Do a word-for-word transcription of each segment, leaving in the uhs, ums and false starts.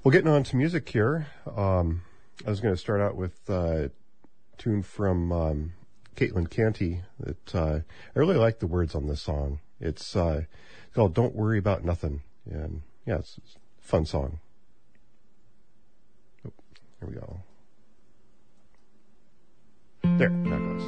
Well, getting on to music here, um, I was going to start out with uh, a tune from um, Caitlin Canty. That uh, I really like the words on this song. It's, uh, it's called "Don't Worry About Nothing," and yeah, it's, it's a fun song. Oh, here we go. There, that goes.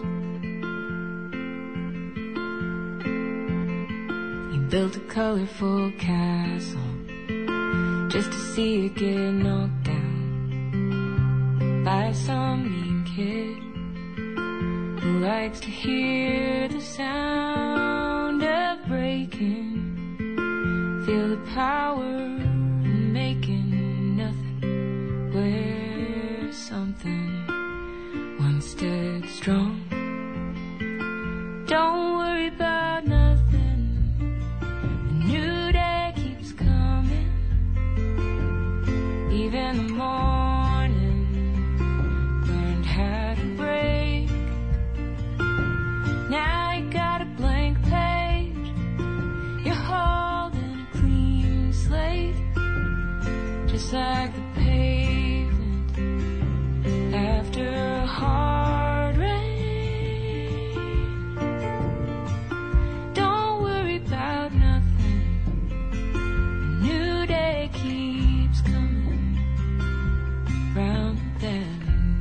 You built a colorful castle just to see it get knocked down by some mean kid who likes to hear the sound of breaking, feel the power in making nothing where something once stood strong. Don't worry about nothing, a new day keeps coming. Even the morning learned how to break. Now you got a blank page, you're holding a clean slate, just like the pavement after a hard rain. Don't worry about nothing, a new day keeps coming round the bend.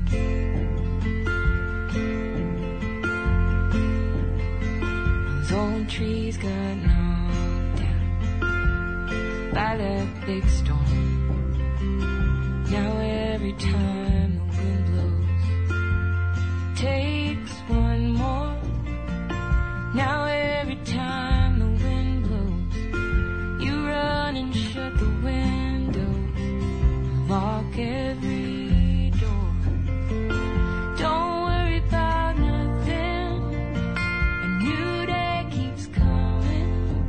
Those old trees got knocked down by that big storm. Now every time the wind blows, takes one more. Now every time the wind blows, you run and shut the windows, lock every door. Don't worry about nothing, a new day keeps coming.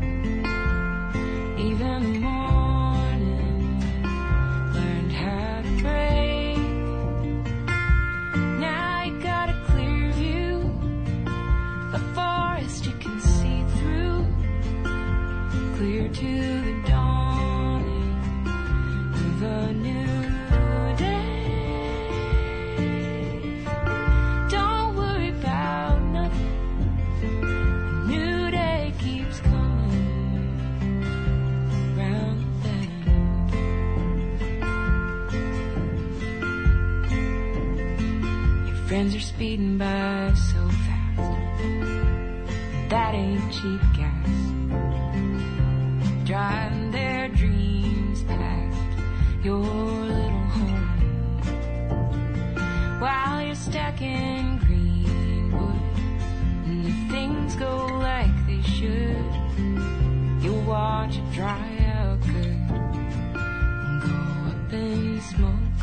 Even the morning learned how to break. Now you got a clear view, a forest you can see through, clear to the dawning of a new day. Don't worry about nothing, a new day keeps coming round the bend. Your friends are speeding by so fast, that ain't cheap gas. Driving their dreams past your little home, while you're stacking greenwood. And if things go like they should, you'll watch it dry out good and go up in smoke.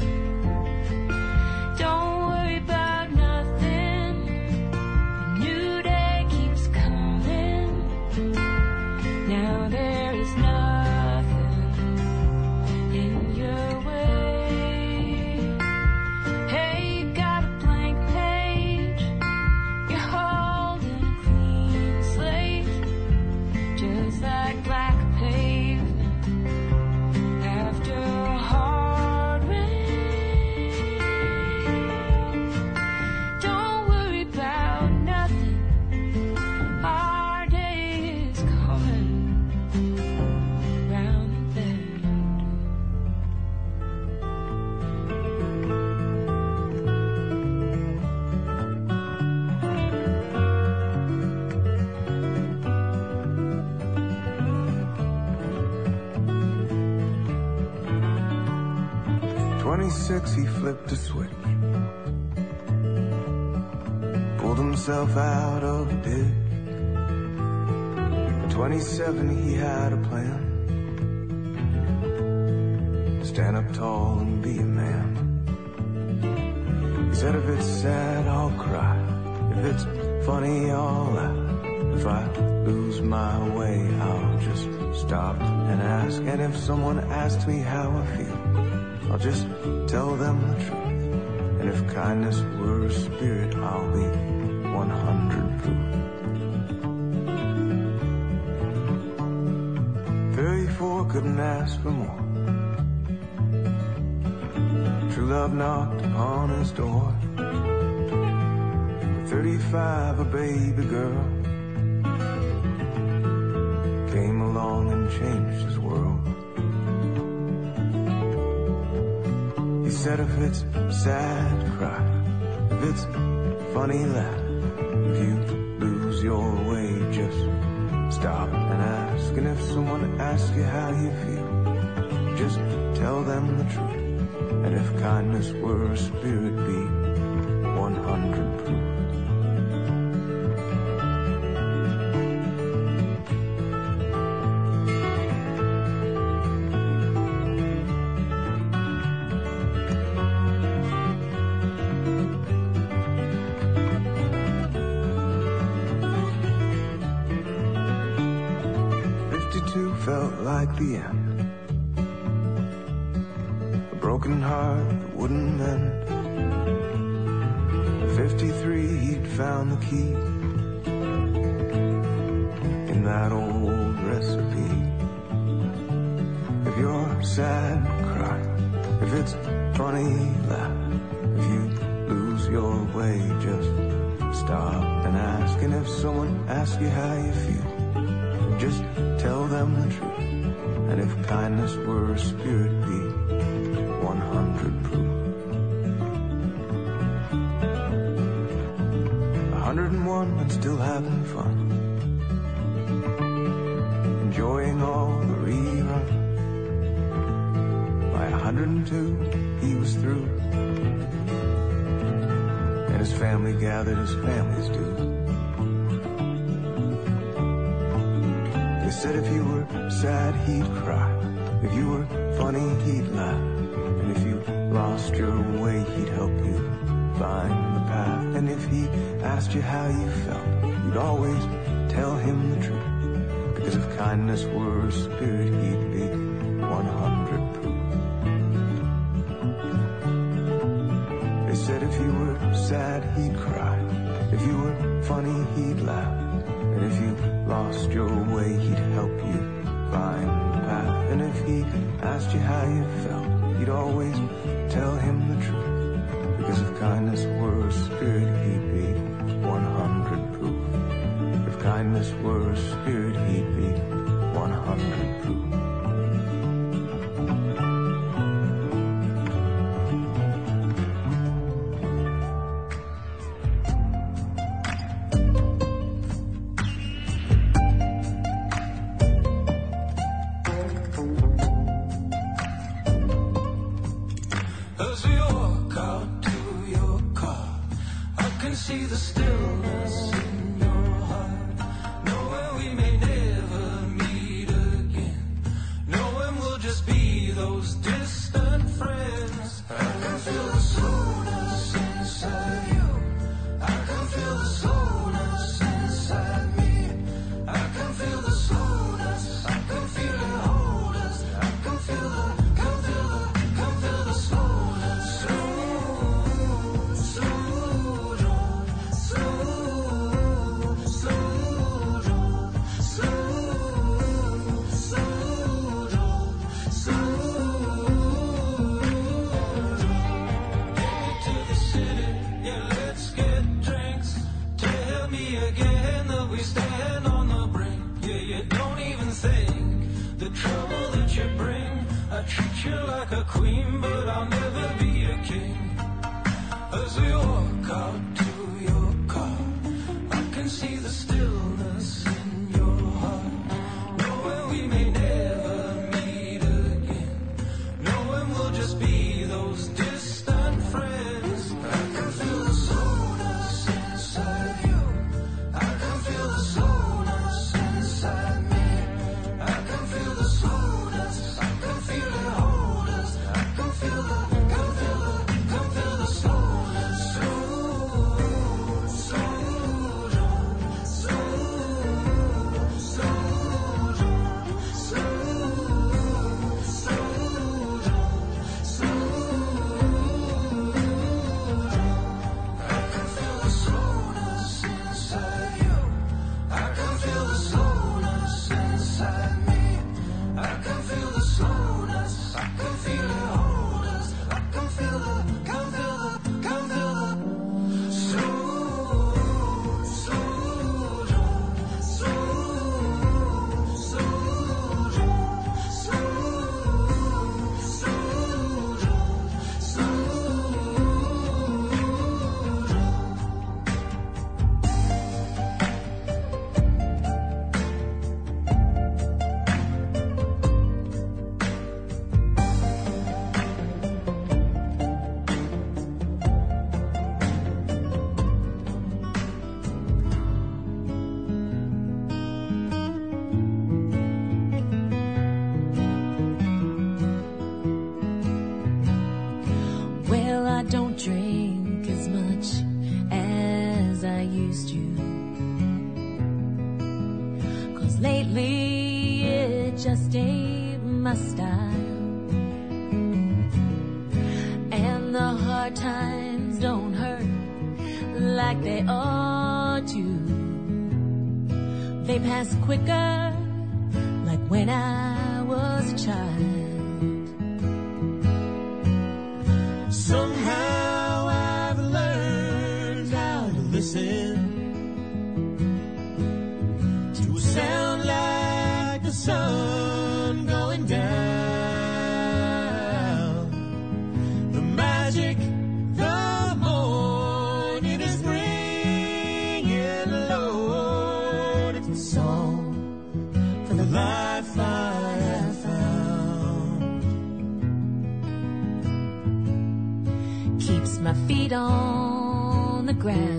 Don't worry about nothing, a new day keeps coming. Now there is nothing in your way. Hey, you got a blank page, you're holding a clean slate, just like black pavement after a hard rain. Don't worry about nothing, our day is coming round the bend. twenty-six, he flipped a switch, pulled himself out of a ditch. At twenty-seven, he had a plan, stand up tall and be a man. He said, if it's sad, I'll cry, if it's funny, I'll laugh. If I lose my way, I'll just stop and ask. And if someone asks me how I feel, I'll just tell them the truth. And if kindness were a spirit, I'll be one hundred proof. thirty-four couldn't ask for more. love knocked upon his door. At thirty-five, a baby girl came along and changed his world. He said if it's sad, cry. If it's funny, laugh. If you lose your way, just stop and ask. And if someone asks you how you feel, just tell them the truth. And if kindness were a spirit, be one hundred proof. fifty-two felt like the end. Broken heart that wouldn't mend. At fifty-three, he'd found the key in that old recipe. If you're sad, cry. If it's funny, laugh. If you lose your way, just stop and ask. And if someone asks you how you feel, just tell them the truth. And if kindness were a spirit, be one hundred proof. A hundred and one and still having fun, enjoying all the reruns. By a hundred and two, he was through, and his family gathered as families do. They said if you were sad, he'd cry. If you were funny, he'd laugh. And if you lost your way, he'd help you find the path. And if he asked you how you felt, you'd always tell him the truth. Because if kindness were a spirit, he'd be one hundred proof. They said if you were sad, he'd cry. If you were funny, he'd laugh. And if you lost your way, he'd help you find the path. And if he asked you how you felt, you'd always tell him the truth. Because if kindness were a spirit, he'd be one hundred proof. If kindness were a spirit, he'd be one hundred proof. Feel the, come feel the, come feel the slowness. Slow my style, and the hard times don't hurt like they ought to. They pass quicker like when I was a child. Somehow I've learned how to listen to a sound like the sun going down. The magic the morning is bringing, Lord, it's a song for the life I have found. Keeps my feet on the ground.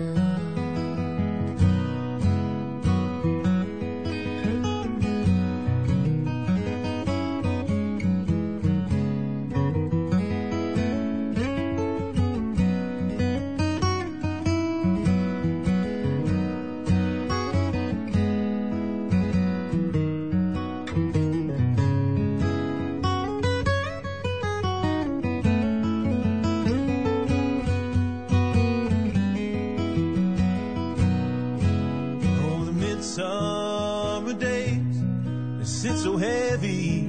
Summer days, they sit so heavy.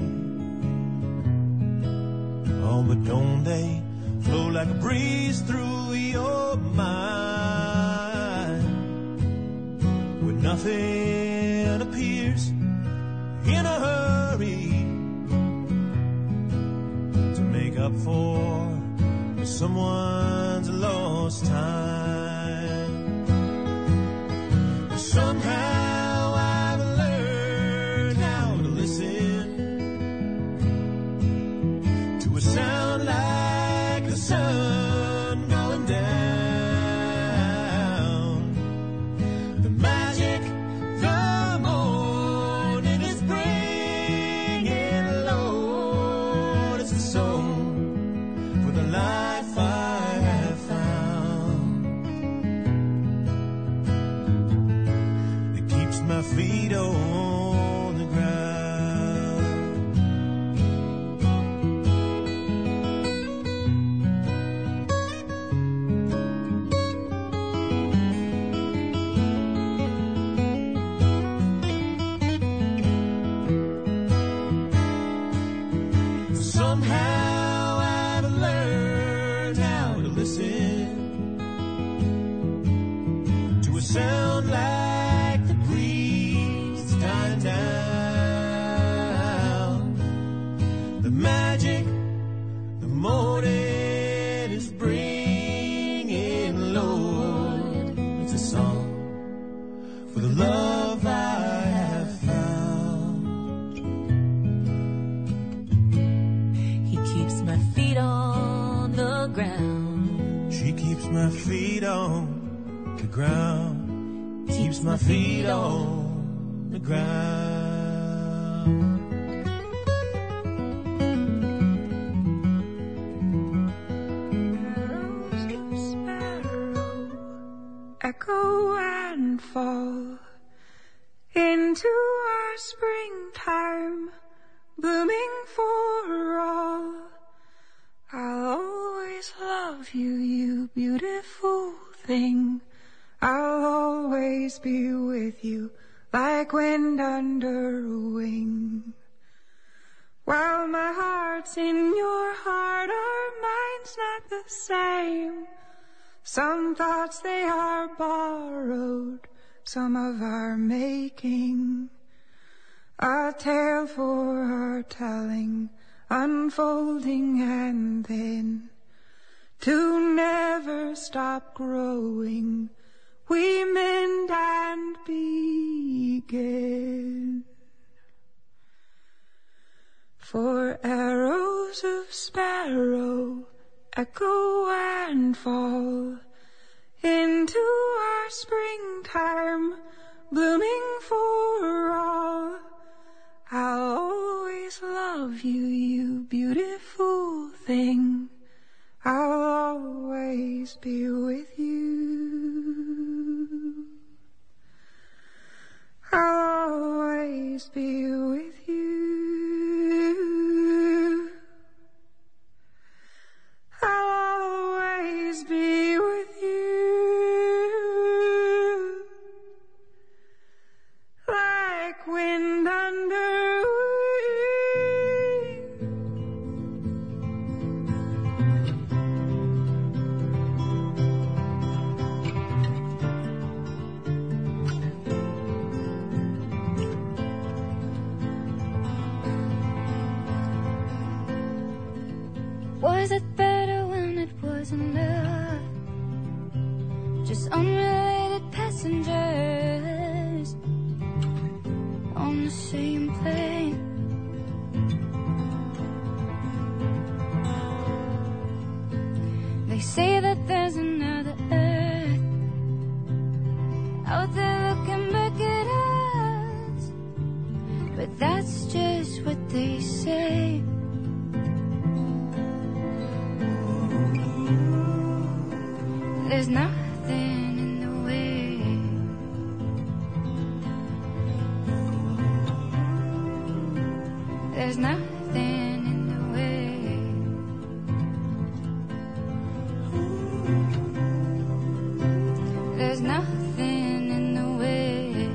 Oh, but don't they flow like a breeze through your mind? When nothing appears in a hurry to make up for someone's lost time. Somehow sound like the sun going down. The magic the morning is bringing, Lord, it's the song for the life I have found. It keeps my feet on the ground. Somehow I've learned how to listen to a sound like the breeze dying down. The magic the morning is bringing, Lord, it's a song for the love I have found. Keeps my feet on the ground. She keeps my feet on the ground. Keeps my feet on the ground. Sparrow, echo and fall into our springtime, blooming for all. I'll always love you, you beautiful thing. I'll always be with you like wind under a wing. While my heart's in your heart, our minds not the same. Some thoughts they are borrowed, some of our making. A tale for our telling, unfolding and then to never stop growing, we mend and begin. For arrows of sparrow echo and fall into our springtime, blooming for all. I'll always love you, you beautiful thing. I'll always be with you. I'll always be with you. Was it better when it wasn't love? Just unrelated passengers on the same plane. They say that there's another earth out there looking back at us, but that's just what they say. There's nothing in the way. There's nothing in the way. There's nothing in the way.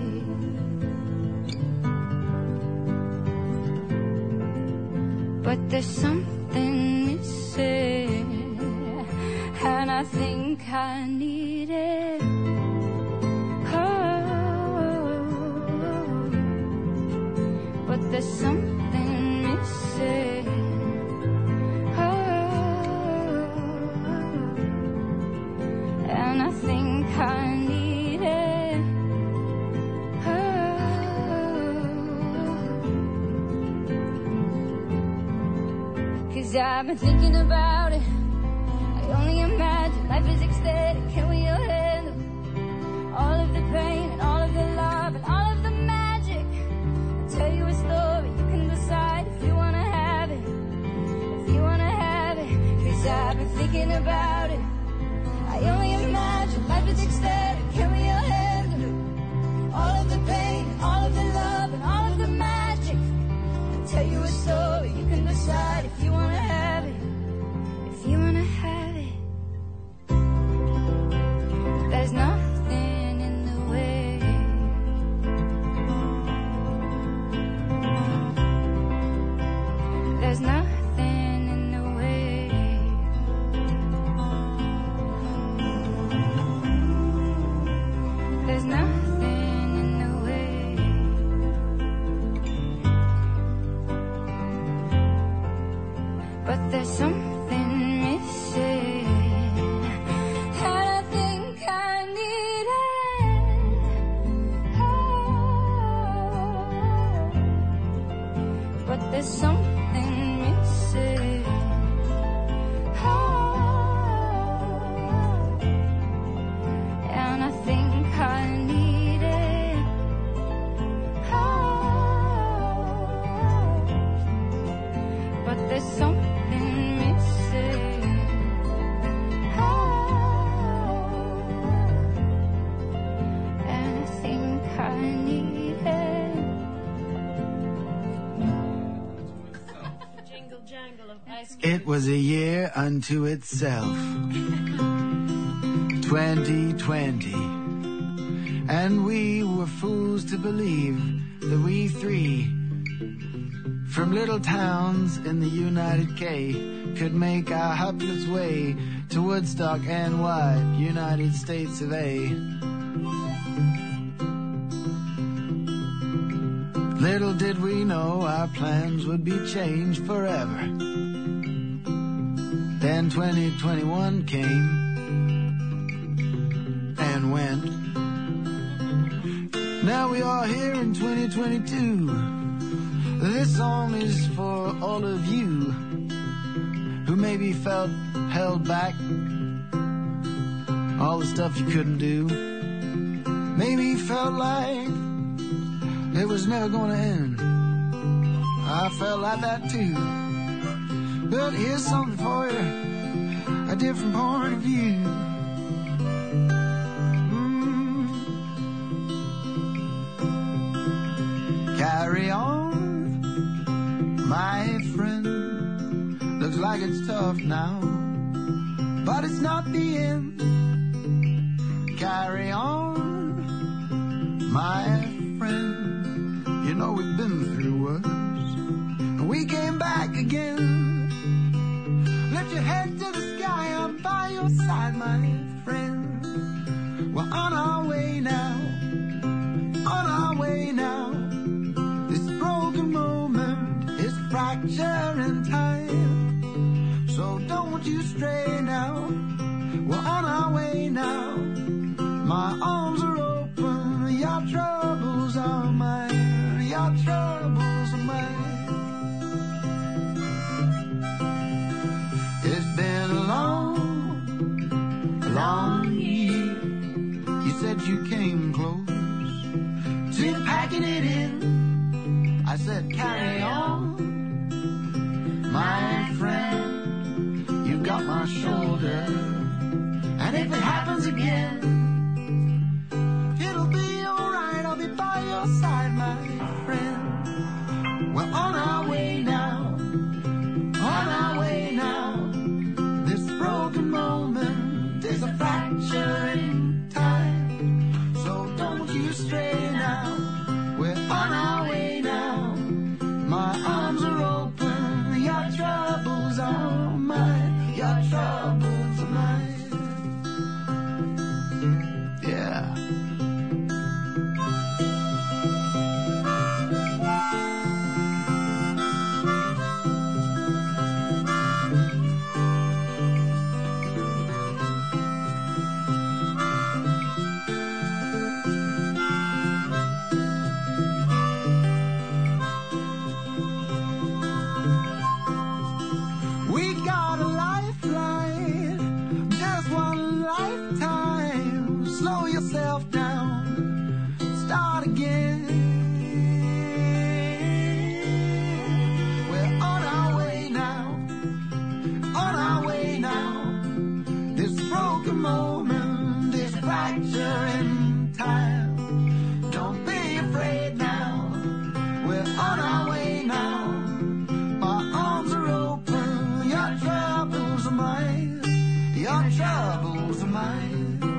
But there's something missing, and I think I need it. Oh, but there's something missing. Oh, and I think I need it. Oh, 'cause I've been thinking about it. Only imagine life is ecstatic. Can we all handle all of the pain and all of the love and all of the magic? I'll tell you a story, you can decide if you wanna have it, if you wanna have it. 'Cause I've been thinking about it. I only imagine life is ecstatic. Can we all handle all of the pain and all of the love and all of the magic? I'll tell you a story, you can decide if you wanna have it, if you wanna have it. There's nothing in the way. There's nothing in the way. There's nothing in the way. But there's something missing. There's something missing. Oh, and I think I need it. Oh, but there's something missing. Oh, and I think I need it. It was a year unto itself, twenty twenty, and we were fools to believe that we three, from little towns in the United K, could make our hapless way to Woodstock, N Y, United States of A. Little did we know our plans would be changed forever. Then twenty twenty-one came and went. Now we are here in twenty twenty-two. This song is for all of you who maybe felt held back, all the stuff you couldn't do. Maybe felt like it was never gonna end. I felt like that too. But here's something for you, a different point of view. Mm. Carry on, my friend. Looks like it's tough now, but it's not the end. Carry on, my friend. You know we've been through worse, and we came back again. Lift your head to the sky, I'm by your side, my friend. We're on our way now, on our way now. This broken moment is a fracture in time. So So don't you stray now. We're on our way now. My arms are open. Your troubles are mine. Your troubles are mine. It's been a long, long year. You said you came close to packing it in. I said carry on, my friend. You've got my shoulder, and if it happens again, it'll be alright. I'll be by your side, my friend. We're on our way now, on our way now. This broken moment is a fracture in time. So don't you stray now. We're on our way now. My arms are open. Your troubles are mine. Your troubles are mine. Yeah. We got a lifeline, just one lifetime. Slow yourself down, start again. We're on our way now, on our way now. This broken moment, this fracture in time. Don't be afraid now, we're on our way now. My arms are open, your troubles are mine. Your troubles are mine.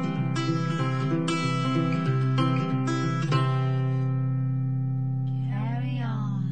Carry on.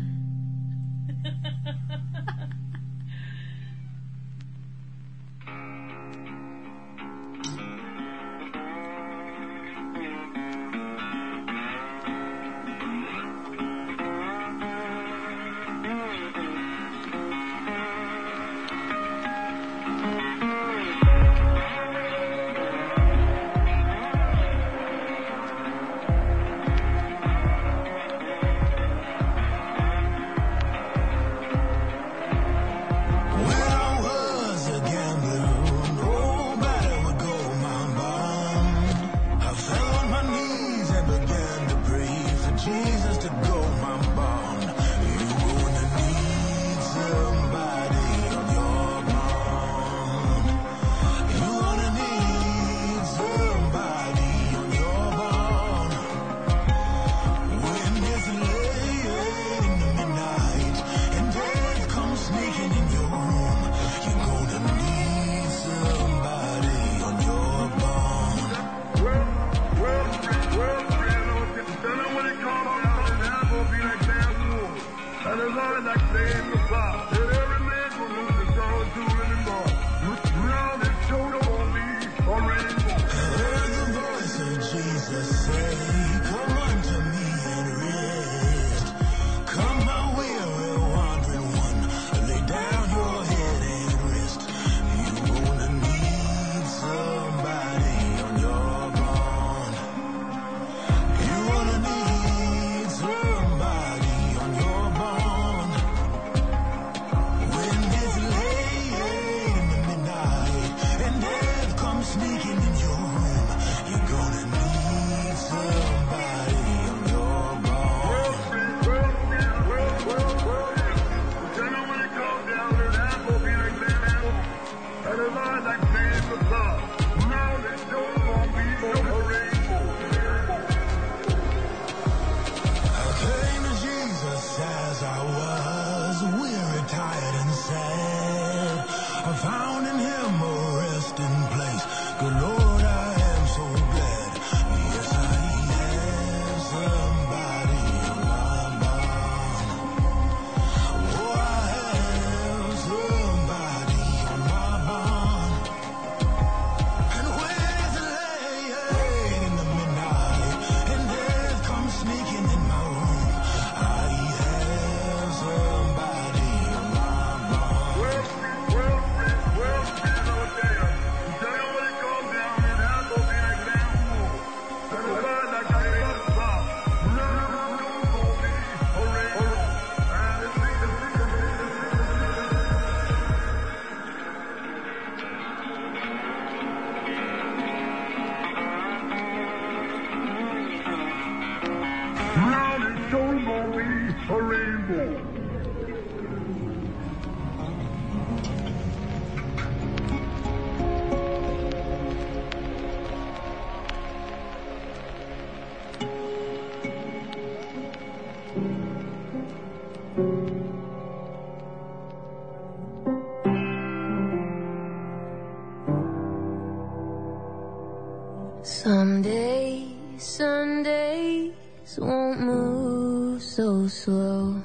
Someday, Sundays won't move so slow.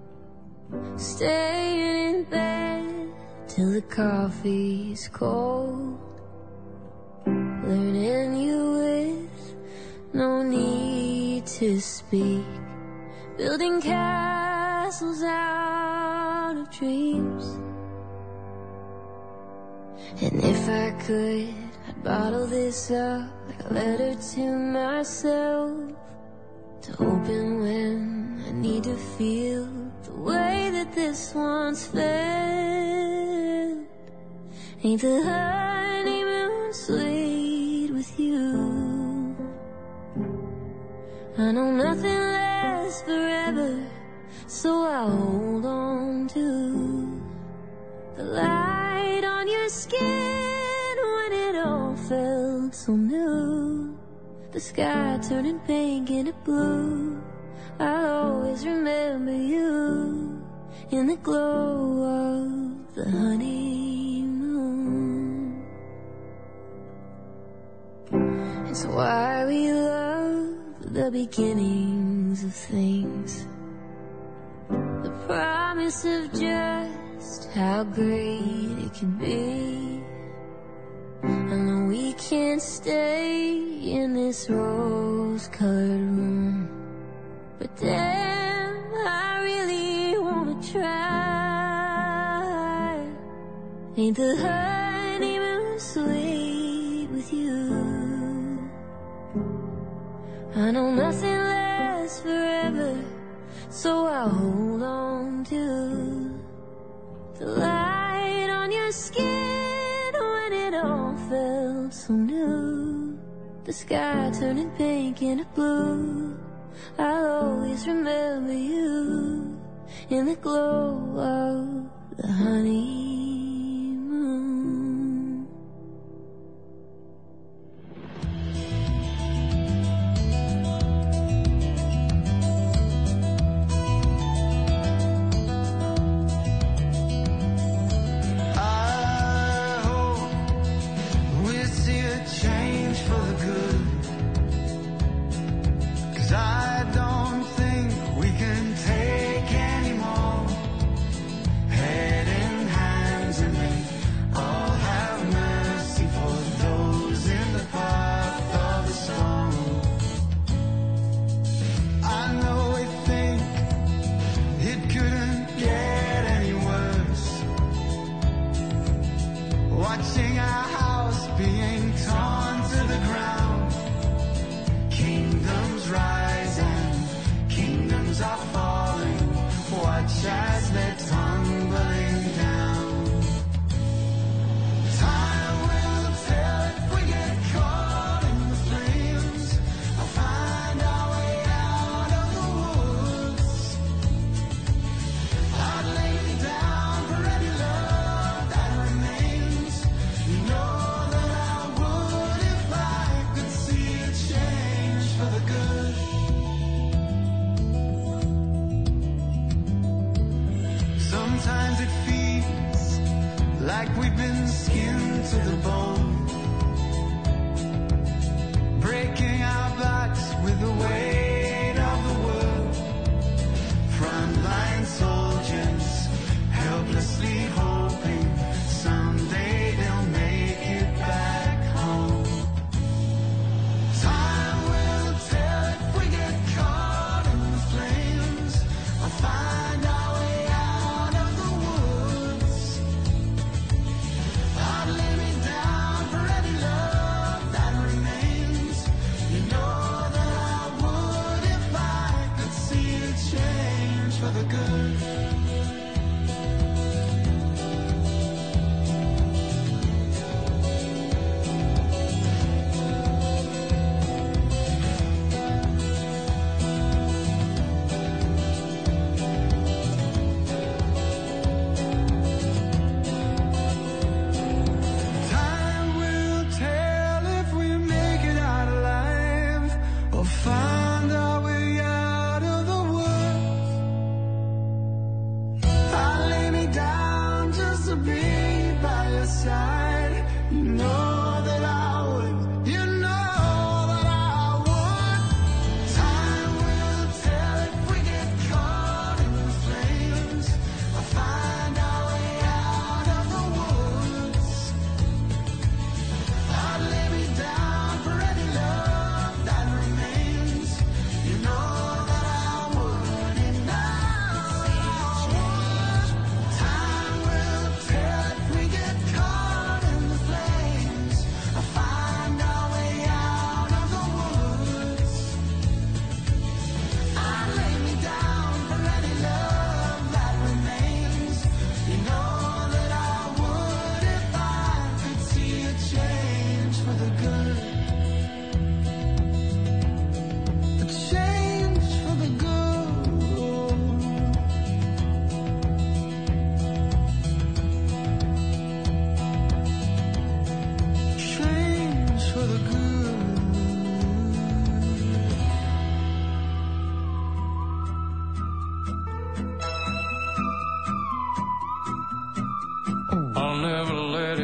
Staying in bed till the coffee's cold. Learning you with no need to speak. Building castles out of dreams. And if I could, I'd bottle this up like a letter to myself, to open when I need to feel the way that this once felt. Ain't the honeymoon sweet with you? I know nothing lasts forever, so I'll hold on to the light on your skin when it all felt so new. The sky turning pink into blue. I'll always remember you in the glow of the honeymoon. It's why we love the beginnings of things, the promise of just how great it can be. I know we can't stay in this rose-colored room, but damn, I really wanna try. Ain't the honeymoon sweet with you? I know nothing lasts forever, so I'll hold on to the light on your skin when it all felt so new. The sky turning pink into blue. I'll always remember you in the glow of the honeymoon. I hope we'll see a change for the good, 'cause I don't think we can take any more. Head in hands and they all have mercy for those in the path of the storm. I know we think it couldn't get any worse, watching our house being torn to the ground. Kingdoms rise and kingdoms are falling. Watch as they're tumbling down. Time will tell if we get caught in the flames. I'll find our way out of the woods. I'd lay me down for any love that remains. You know that I would if I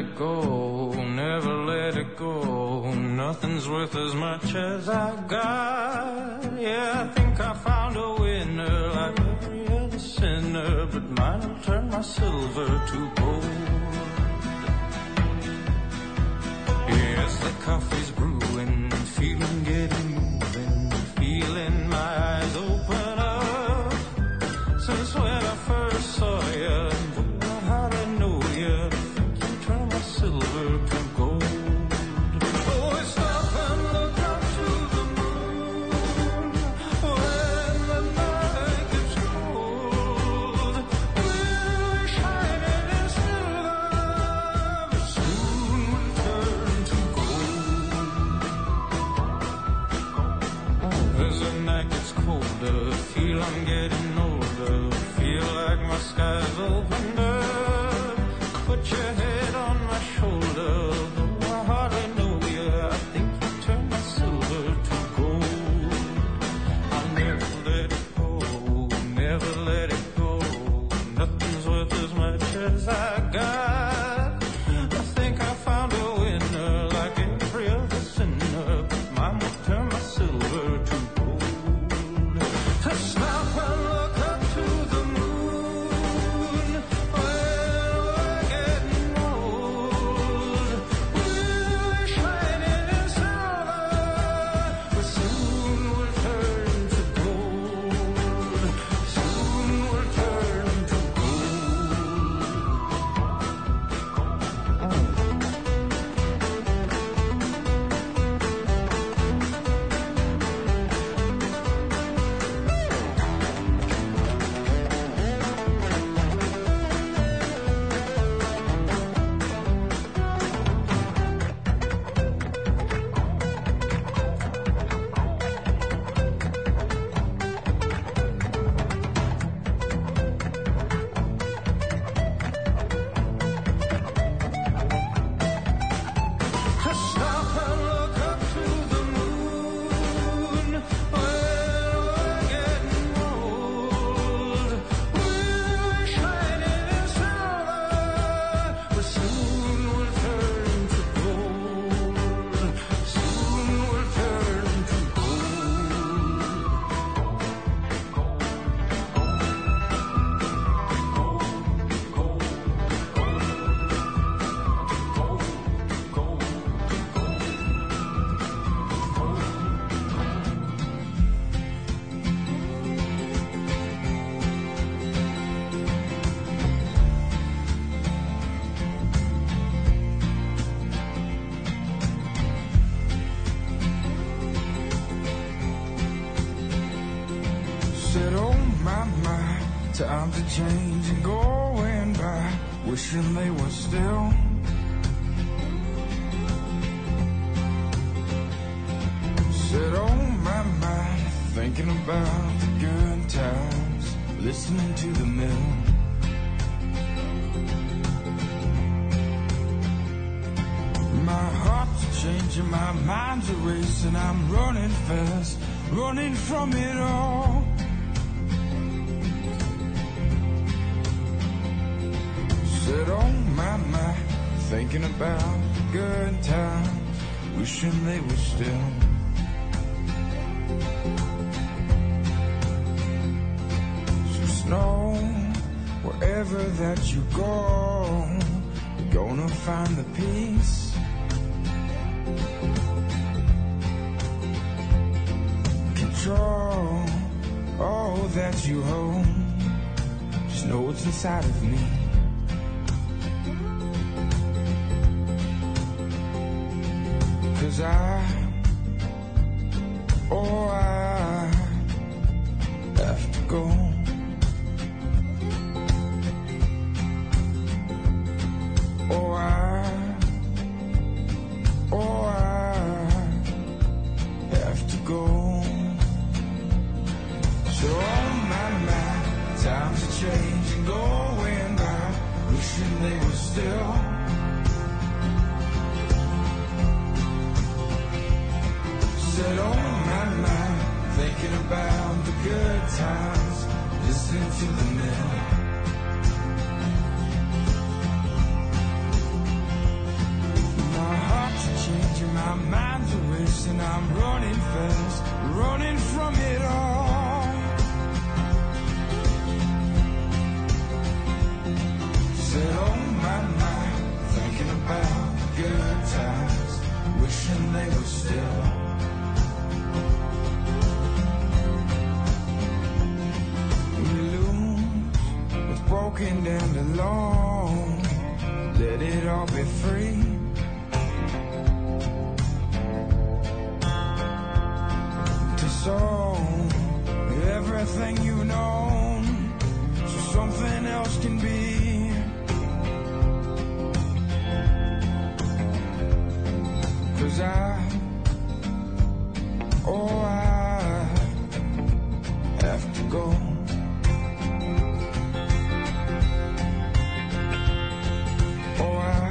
it go, never let it go. Nothing's worth as much as I got. Yeah, I think I found a winner like every other sinner, but mine will turn my silver to gold. Yes, the coffee's brewing, feeling getting moving, feeling my eyes open up. Since when I first saw you, boy, how'd I know you? You turn my silver to gold. Oh, stop and look up to the moon when the night gets cold. We're shining in silver, but soon we'll turn to gold. As the night gets colder, feel I'm getting older, feel like my sky's opened up. Put your head on my shoulder, though I hardly know you, I think you turn my silver to gold. I'll never let it go, never let it go. Nothing's worth as much as I got. I think I found a winner like every other sinner, but mine will turn my silver to gold. To stop and look up to the moon when we're getting old. We're shining in silver, but soon we'll turn to gold. Soon we'll turn to To stop and look up to the moon when we're getting old. We're shining in silver, but soon we'll turn to gold. Soon we'll turn to said, oh my, my, time to change and going by, wishing they were still. Said, oh my, my, thinking about the good times, listening to the mill. My heart's changing, my mind's erasing, I'm running fast, running from it all. Said, oh my, my, thinking about the good times, wishing they were still. Just know, wherever that you go, you're gonna find the peace. Control all that you hold, just know it's inside of me. Cause I, oh I have to go. Oh I, oh I have to go. So oh my, my, times are changing, going by, wishing they were still. Said, oh my, my, thinking about the good times, listening to the mill. my mind's a race and I'm running fast, running from it all. Said, oh my, my, thinking about the good times, wishing they were still. We lose, was broken down to long, let it all be free. So everything you know, so something else can be. Cause I, oh I have to go. Oh I,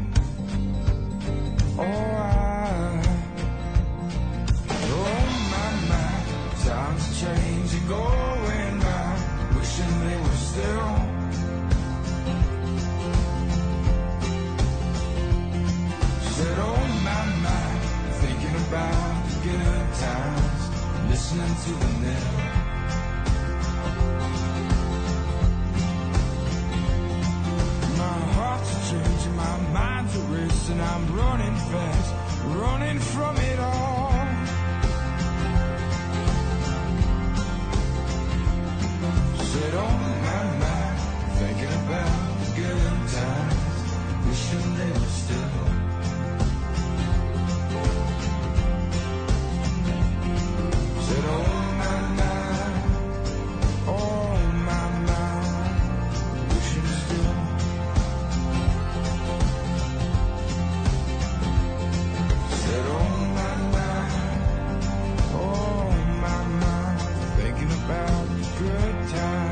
oh I, times change and going by, wishing they were still. Said, oh my, my, thinking about the good times, listening to the mill. My heart's changing, my mind's a race, and I'm running fast, running from it all. Said, oh my, my, thinking about the good times, wishing they were still. Said, oh my, my, oh my, my, wishing still. Said, oh my, my, oh my, my, thinking about the good times.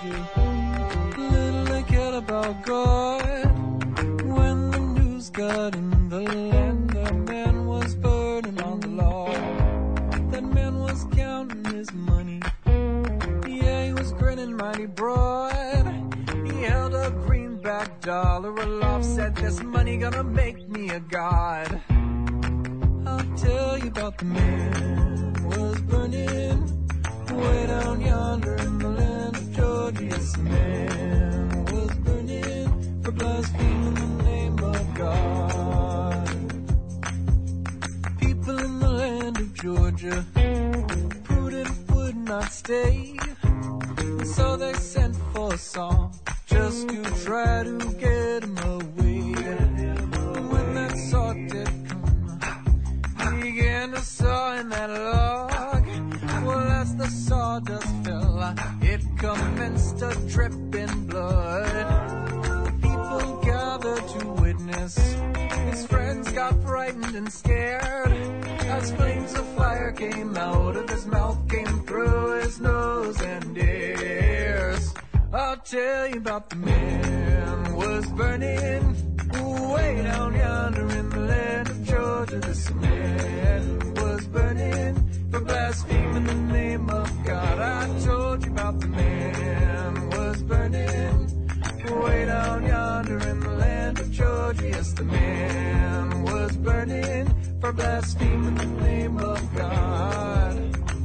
Georgia. Little they cared about God. When the news got in the land, that man was burning on the law. That man was counting his money. Yeah, he was grinning mighty broad. He held a greenback dollar aloft, said, this money gonna make me a god. I'll tell you about the man who was burning way down yonder in the land of Georgia. Yes, the man who was burning for blaspheming the name of God. People in the land of Georgia, prudent would not stay, and so they sent for a song just to try to get him away. And when that saw did come, he began to saw in that log. Well, as the sawdust fell, it commenced to drip in blood. People gathered to witness. His friends got frightened and scared as flames of fire came out of his mouth, came through his nose and ears. I'll tell you about the man who was burning way down yonder in the land of Georgia. This man was burning for blaspheming the name of God. I told you about the man who was burning way down yonder in the land of Georgia. Yes, the man was burning for blaspheming the name of God.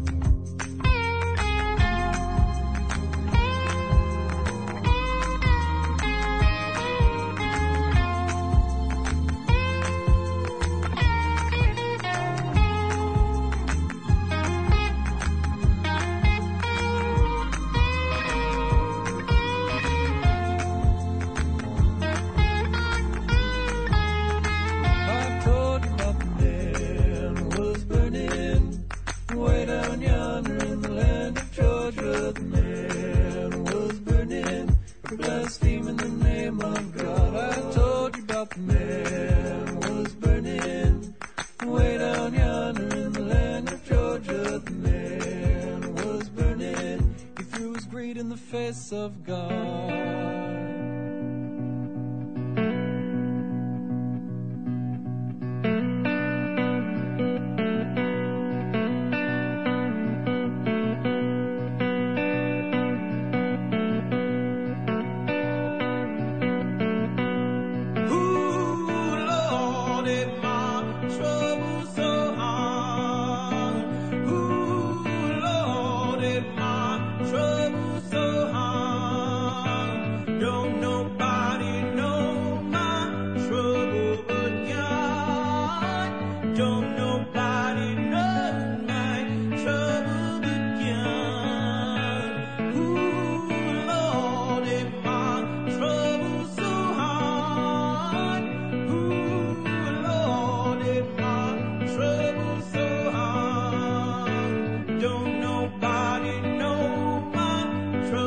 Blaspheming the name of God. I told you about the man who was burning way down yonder in the land of Georgia. The man was burning. He threw his greed in the face of God. Trouble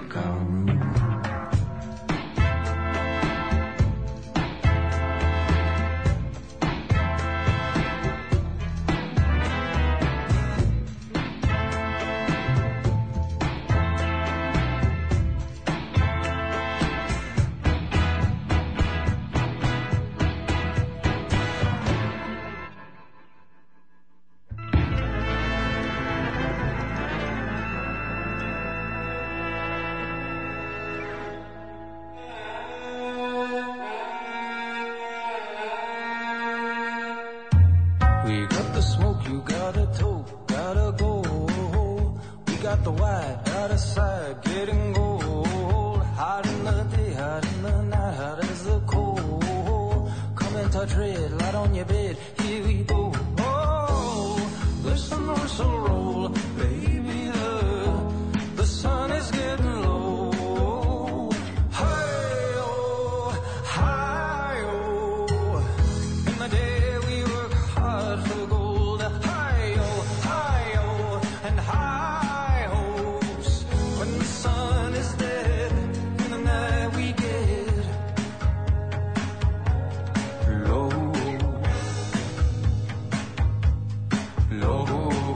come. We got the smoke, you got a toke, gotta go. We got the white, out of sight, getting gold. Hot in the day, hot in the night, hot as the cold. Come and touch red, light on your bed, here we go. Oh, listen, whistle roll, baby, the, the sun is getting low. Hi-oh, hi-oh, in the day for gold, hi-oh, hi-oh, and high hopes. When the sun is dead, in the night we get low, low.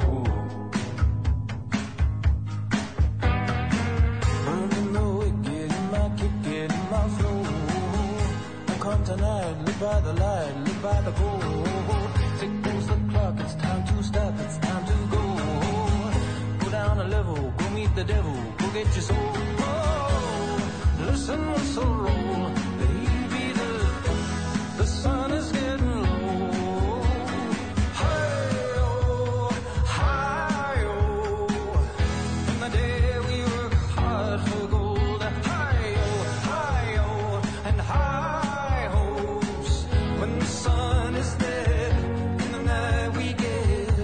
Burning the wicked in my kick, in my flow. Don't come tonight, live by the light, live by the gold. Tick goes the clock, it's time to stop, it's time to go. Go down a level, go meet the devil, go get your soul. Oh, listen, whistle roll, baby, the, the sun is getting low. Hi-oh, hi-oh, in the day we work hard for gold. Hi-oh, hi-oh, and high hopes. When the sun is dead, we get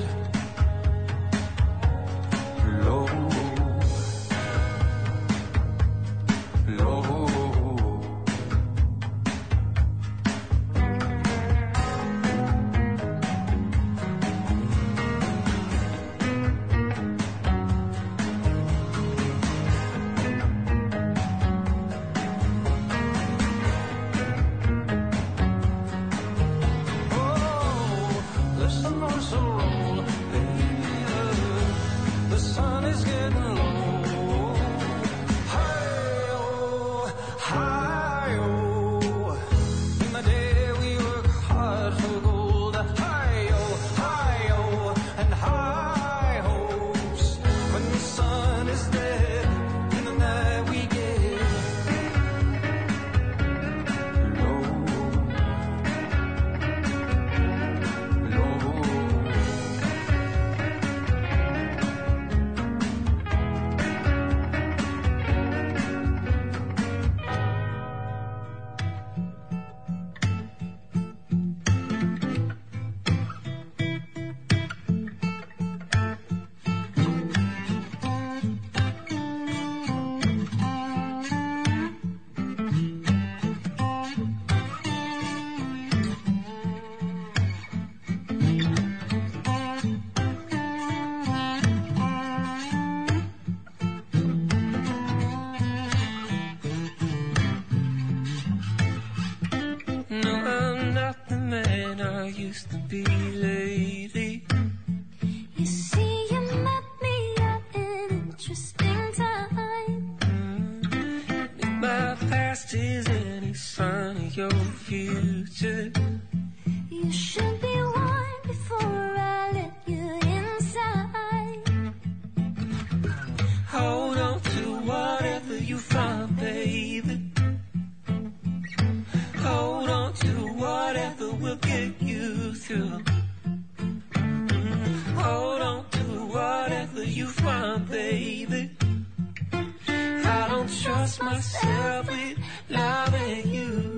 low, low. Used to be lady. You see, you met me at an interesting time. Mm-hmm. If my past is any sign of your future, you should be warned before I let you inside. Hold on to whatever you find, baby. Hold on to whatever will get you through. Mm, hold on to whatever you find, baby. I don't trust myself with loving you.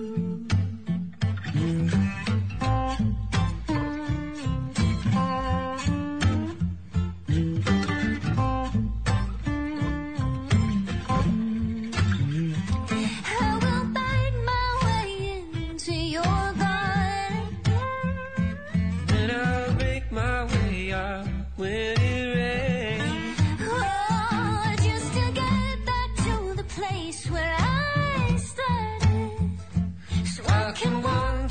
When it rains, oh, just to get back to the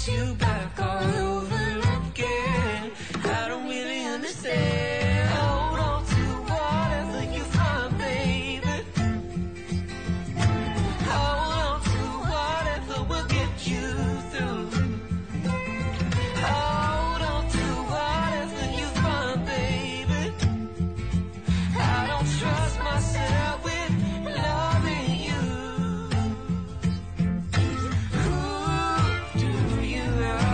want you back all over again. I don't really understand. Hold on to whatever you find, baby. Hold on to whatever will get you through. Hold on to whatever you find, baby. I don't trust myself with loving you. Who do you love?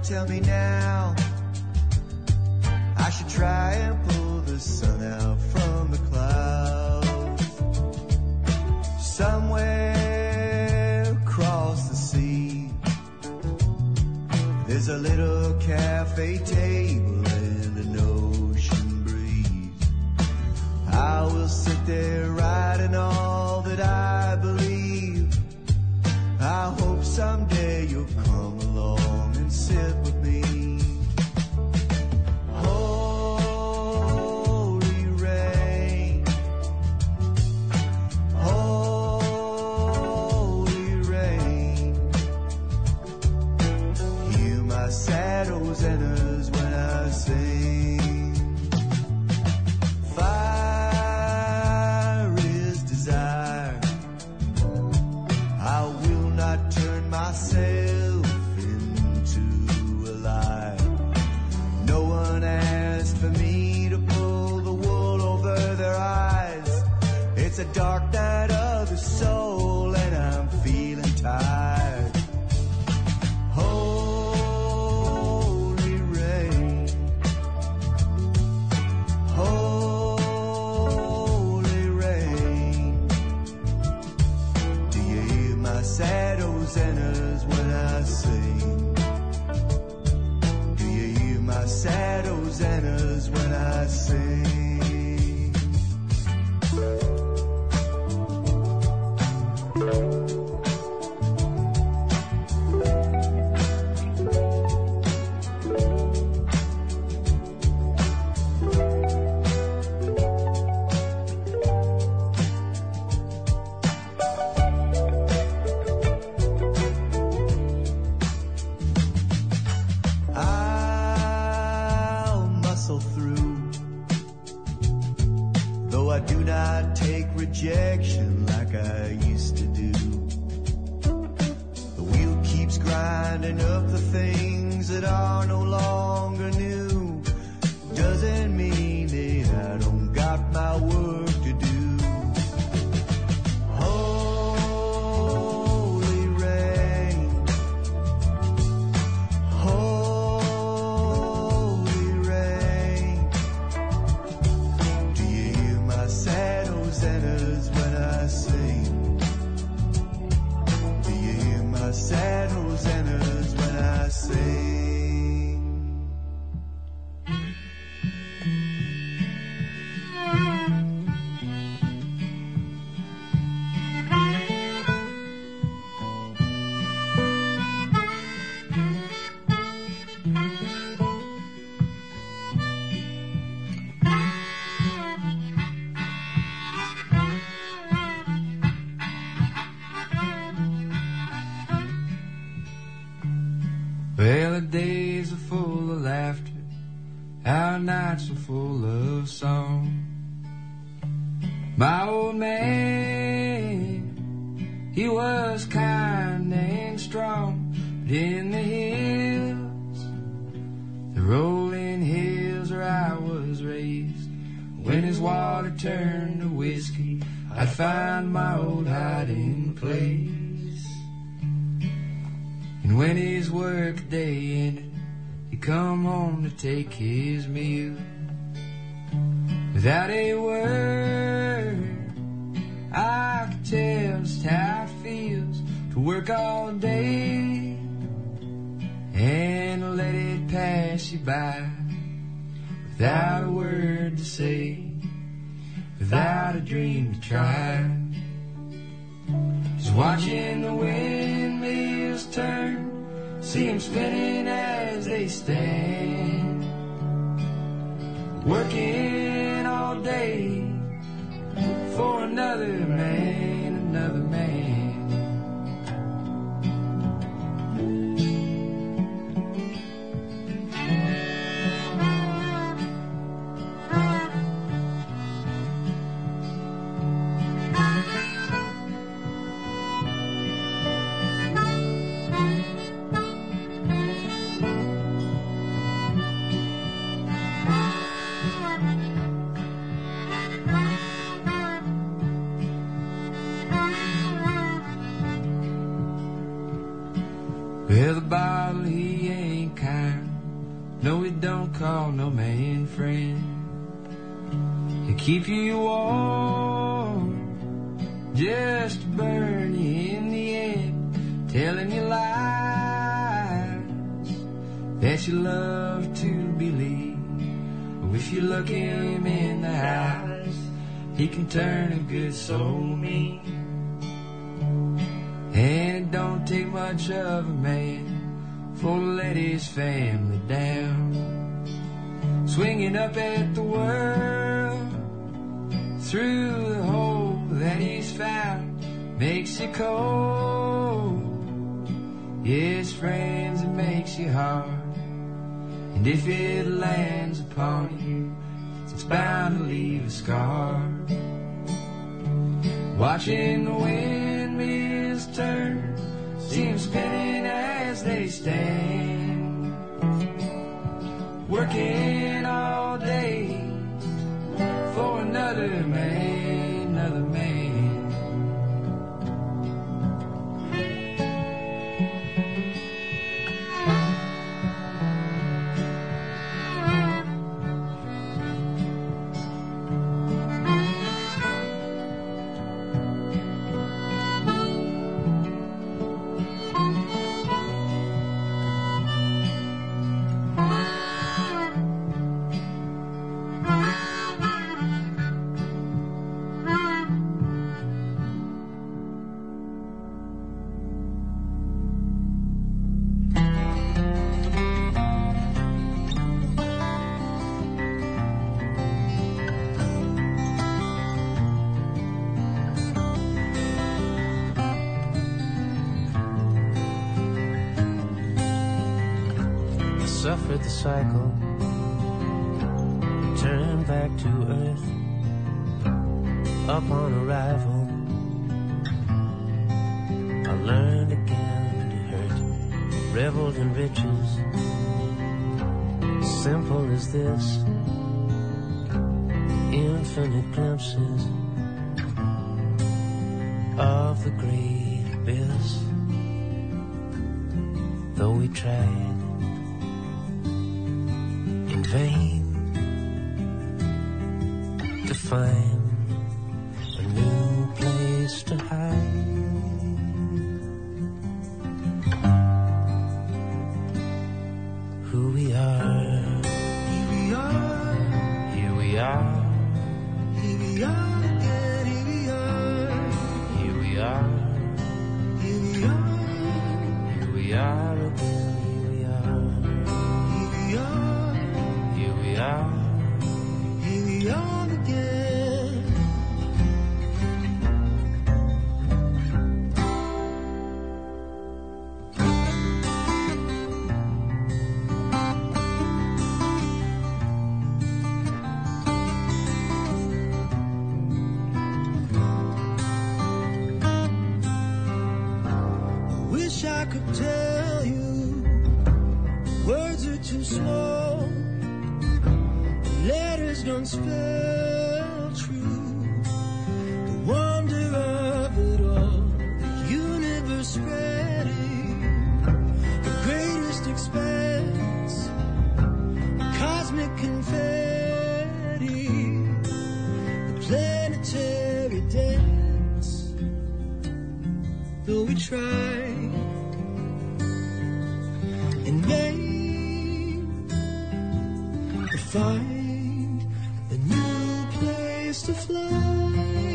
tell me now I should try and pull the sun out from the clouds. Somewhere across the sea, there's a little cafe table and an ocean breeze. I will sit there writing all that I believe. I hope someday you'll come along and sit with me. Holy rain, holy rain, hear my sad hosannas when I sing. Fire is desire, I will not turn myself into a lie. No one asked for me to pull the wool over their eyes. It's a dark night of the soul and I'm feeling tired. Holy rain, holy rain, do you hear my sad hosannas when I sing? Do you hear my sad hosannas when I sing? I'll muscle through, though I do not take rejection like I used to do. The wheel keeps grinding up the things that are no longer new. Doesn't mean that I don't got my work to do. Holy rain, holy rain, do you hear my sad hosannas when I sing? Do you hear my sad hosannas when I sing? Well, the days are full of laughter, our nights are full of song. My old man, he was kind and strong, but in the hills, the rolling hills where I was raised, when his water turned to whiskey, I'd find my old hiding place. And when his work day ended, he'd come home to take his meal. Without a word, I could tell just how it feels to work all day and let it pass you by without a word to say, without a dream to try. Just watching the windmills turn, see them spinning as they stand, working all day for another man, another man. Well, the bottle he ain't mankind. No, it don't call no man friend. He'll keep you warm, just to burn you in the end, telling you lies that you love to believe. But if you look him in the eyes, he can turn a good soul mean. And it don't take much of a man for to let his family down. Swinging up at the world through the hole that he's found makes you cold. Yes, friends, it makes you hard. And if it lands upon you, it's bound to leave a scar. Watching the windmills turn, see 'em spinning as they stand, working all day for another man, another man. Suffered the cycle, turned back to earth, up on arrival. I learned again to hurt, reveled in riches, simple as this, infinite glimpses of the great abyss. Though we tried in vain to find a new place to hide, who we are, Here we are, here we are, here we are again, here we are, here we are, here we are, here we are again, here we are, here we are, here we are. here we are again. Wish I could tell you, words are too small, letters don't spell true. The wonder of it all, the universe spreading, the greatest expanse, cosmic confetti, the planetary dance. Though we try in vain to find a new place to fly,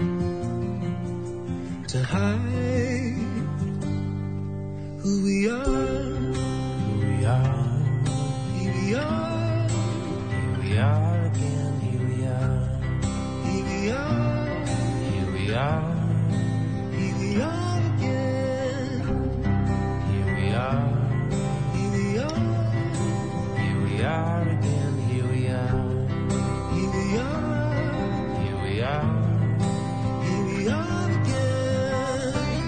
to hide who we are, Who we are, here we are, here we are again, here we are, here we are, here we are, here we are again, here we are, here we are, here we are again, here we are, here we are, here we are, here we are again.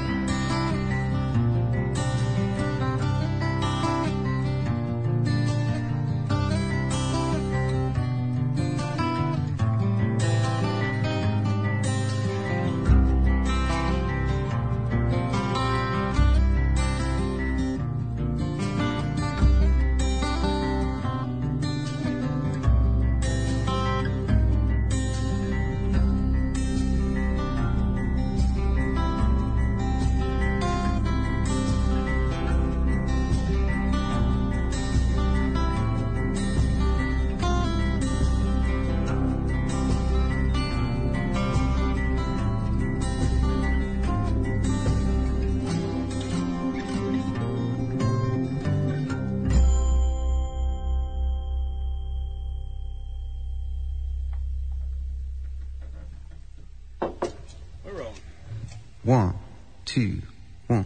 One, two, one.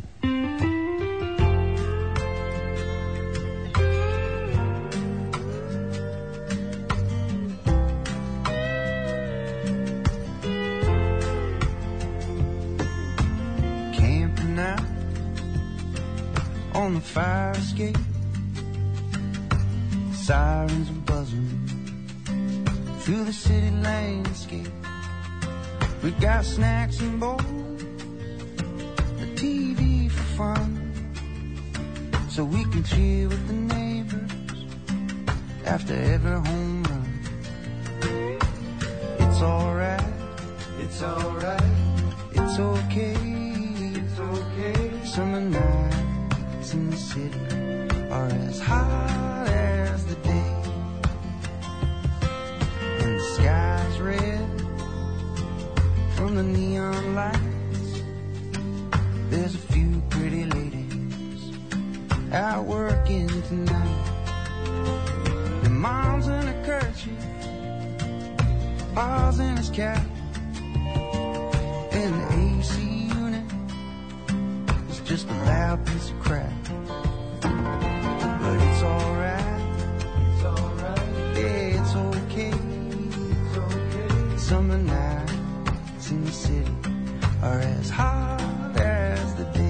Camping out on the fire escape, sirens are buzzing through the city landscape. We got snacks and bowls, a T V for fun, so we can cheer with the neighbors after every home run. It's alright, it's alright, it's okay, it's okay. Summer nights in the city are as hot as the day, and the sky's red from the neon lights. There's a few pretty ladies out working tonight. Their mom's in a kerchief, pa's in his cap, and the A C unit is just a loud piece of crap. But it's alright, it's alright, yeah, it's okay, it's okay. Summer nights in the city are as hot as the day.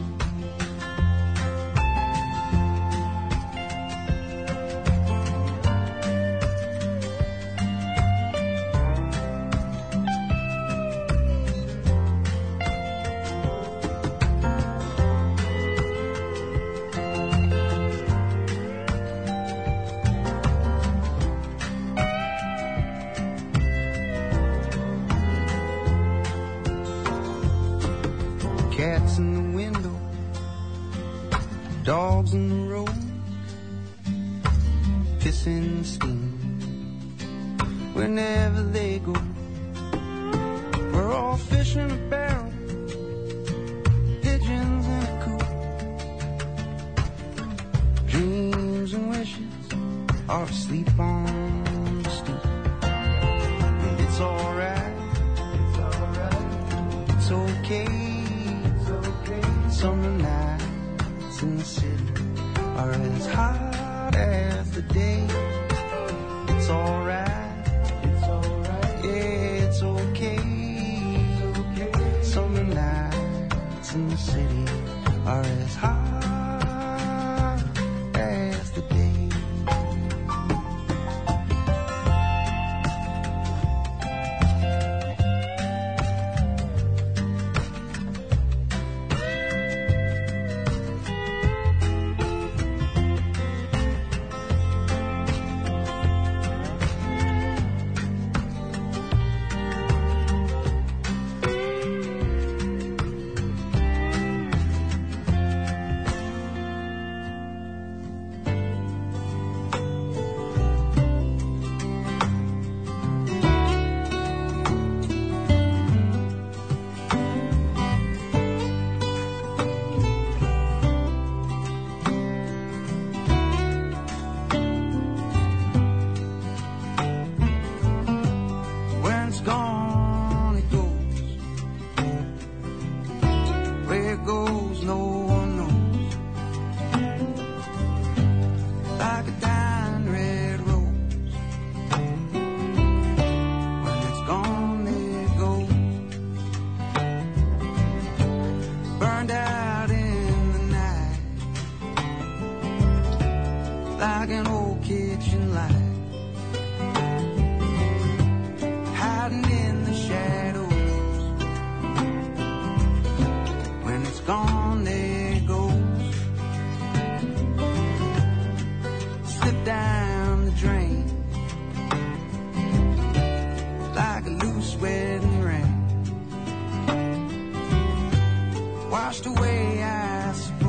Cats in the window, dogs in the road, pissing the steam whenever they go. We're all fish in a barrel, pigeons in a coop. Dreams and wishes are asleep on the stoop. And it's alright, it's alright, it's okay. Summer nights in the city are as hot as the day. It's alright, it's alright, yeah, it's okay, it's okay. Summer nights in the city are as hot as the day. Like an old kitchen light, hiding in the shadows. When it's gone, there it goes. Slip down the drain like a loose wedding ring, washed away, I suppose.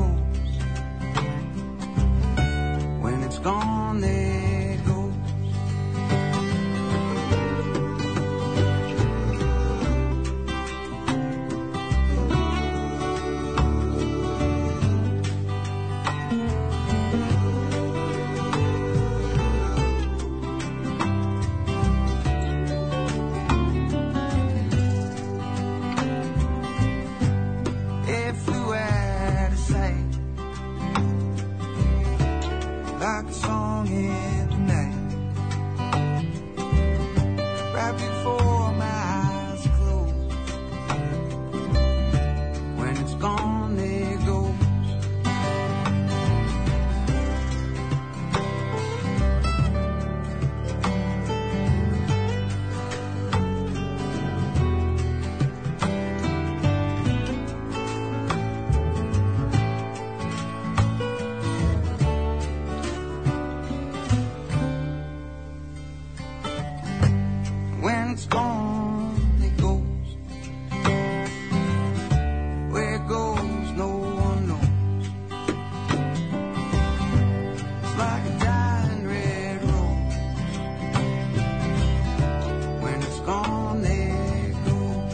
When it's gone, there it goes. like a song in the night. Right before my eyes close, when it's gone, there it goes. When it's gone, it goes. Where it goes, no one knows. It's like a dying red rose. When it's gone, there it goes.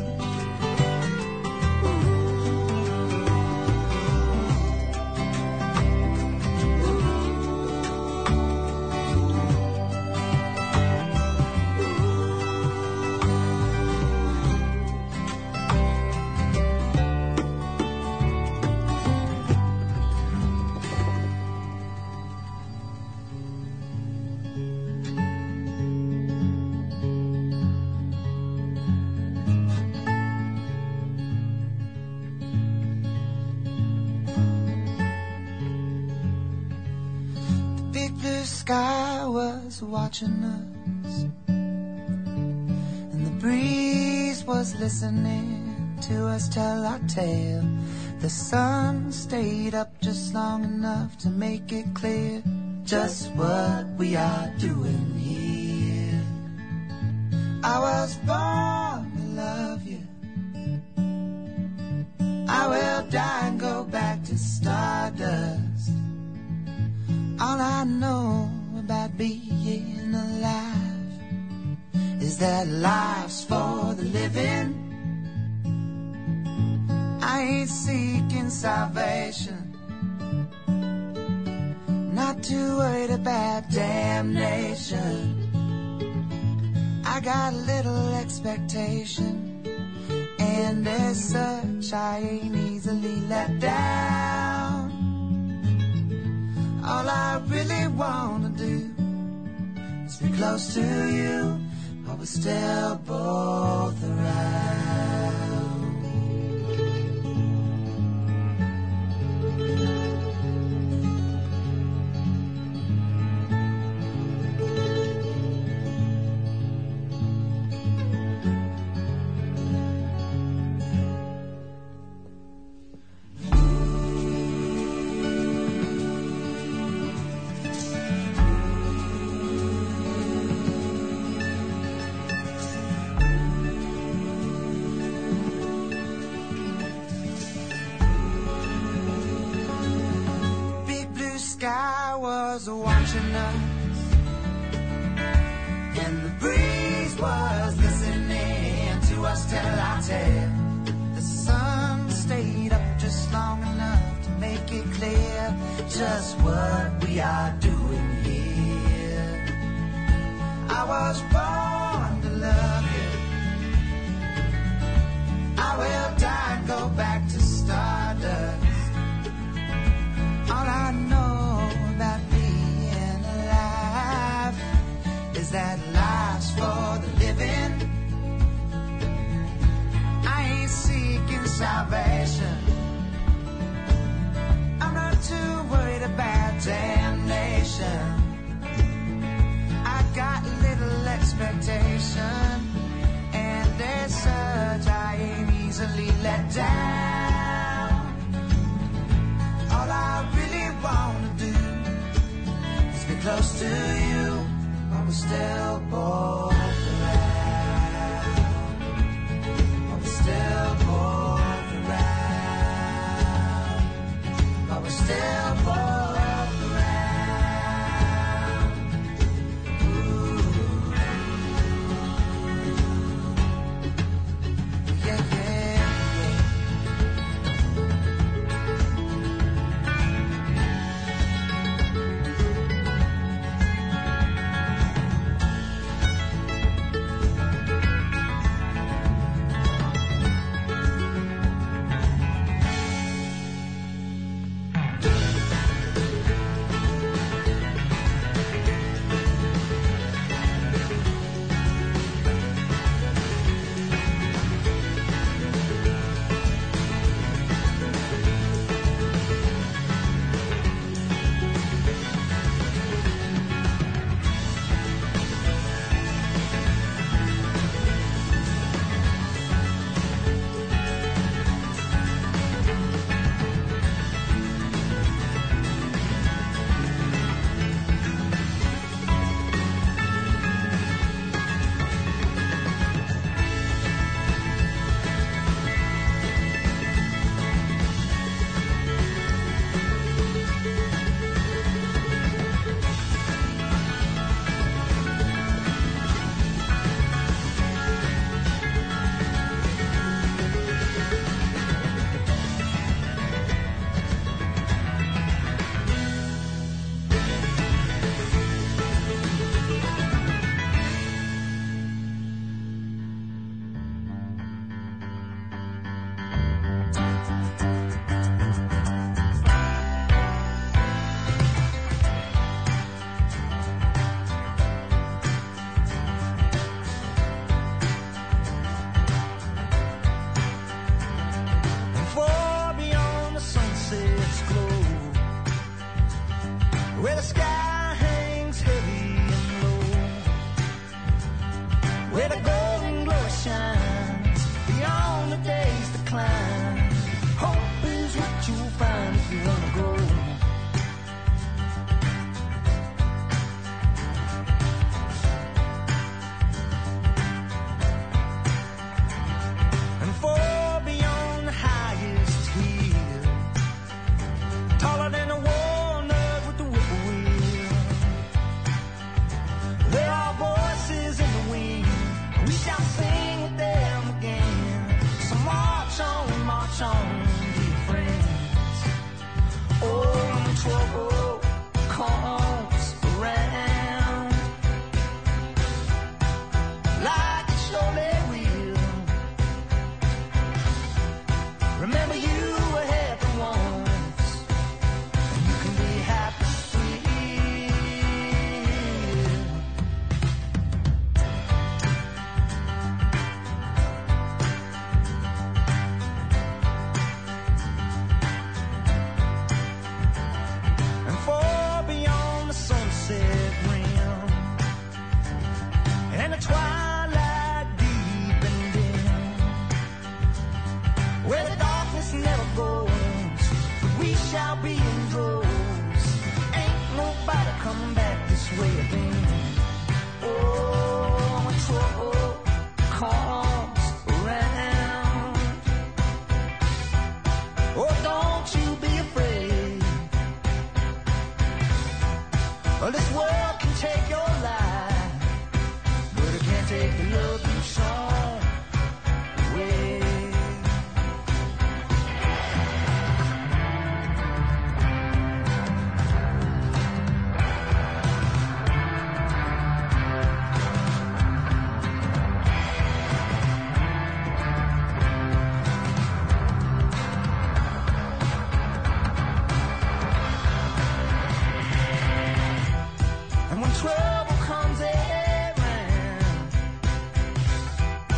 The big blue sky was watching us, and the breeze was listening to us tell our tale. The sun stayed up just long enough to make it clear just what we are doing here. I was born to love you. I will die and go back to stardust. All I know about being alive is that life's for the living. I ain't seeking salvation, not too worried about damnation. I got a little expectation, and as such I ain't easily let down. All I really wanna do is be close to you, but we're still both around. Sky was watching us, and the breeze was listening to us tell our tale. The sun stayed up just long enough to make it clear just what we are doing here. I was born to love you. I will die and go back to stardust. All I know about being alive is that life's for the living. I ain't seeking salvation, I'm not too worried about damnation. I got a little expectation, and as such I ain't easily let down. All I really wanna do is be close to you, but we're still both around. But we're still both around. But we're still both around. Ooh. Yeah, yeah. sky hangs heavy and low, where the golden glow shines beyond the day's decline. Hope is what you'll find if you wanna go. And far beyond the highest hill, taller than a walnut with the whippoorwill, there are voices in the wind, we shall sing with them again. So march on, march on, dear friends. Oh, when trouble comes around, like it surely will, remember you were happy once, and you can be happy still. And far beyond the sunset rim, and the twilight deep and dim, where the darkness never goes, we shall be in droves. Ain't nobody coming back this way again. Oh, when trouble comes around, oh, don't you be afraid. Well, this world can take your life, but it can't take the love you shown away. And when trouble comes around,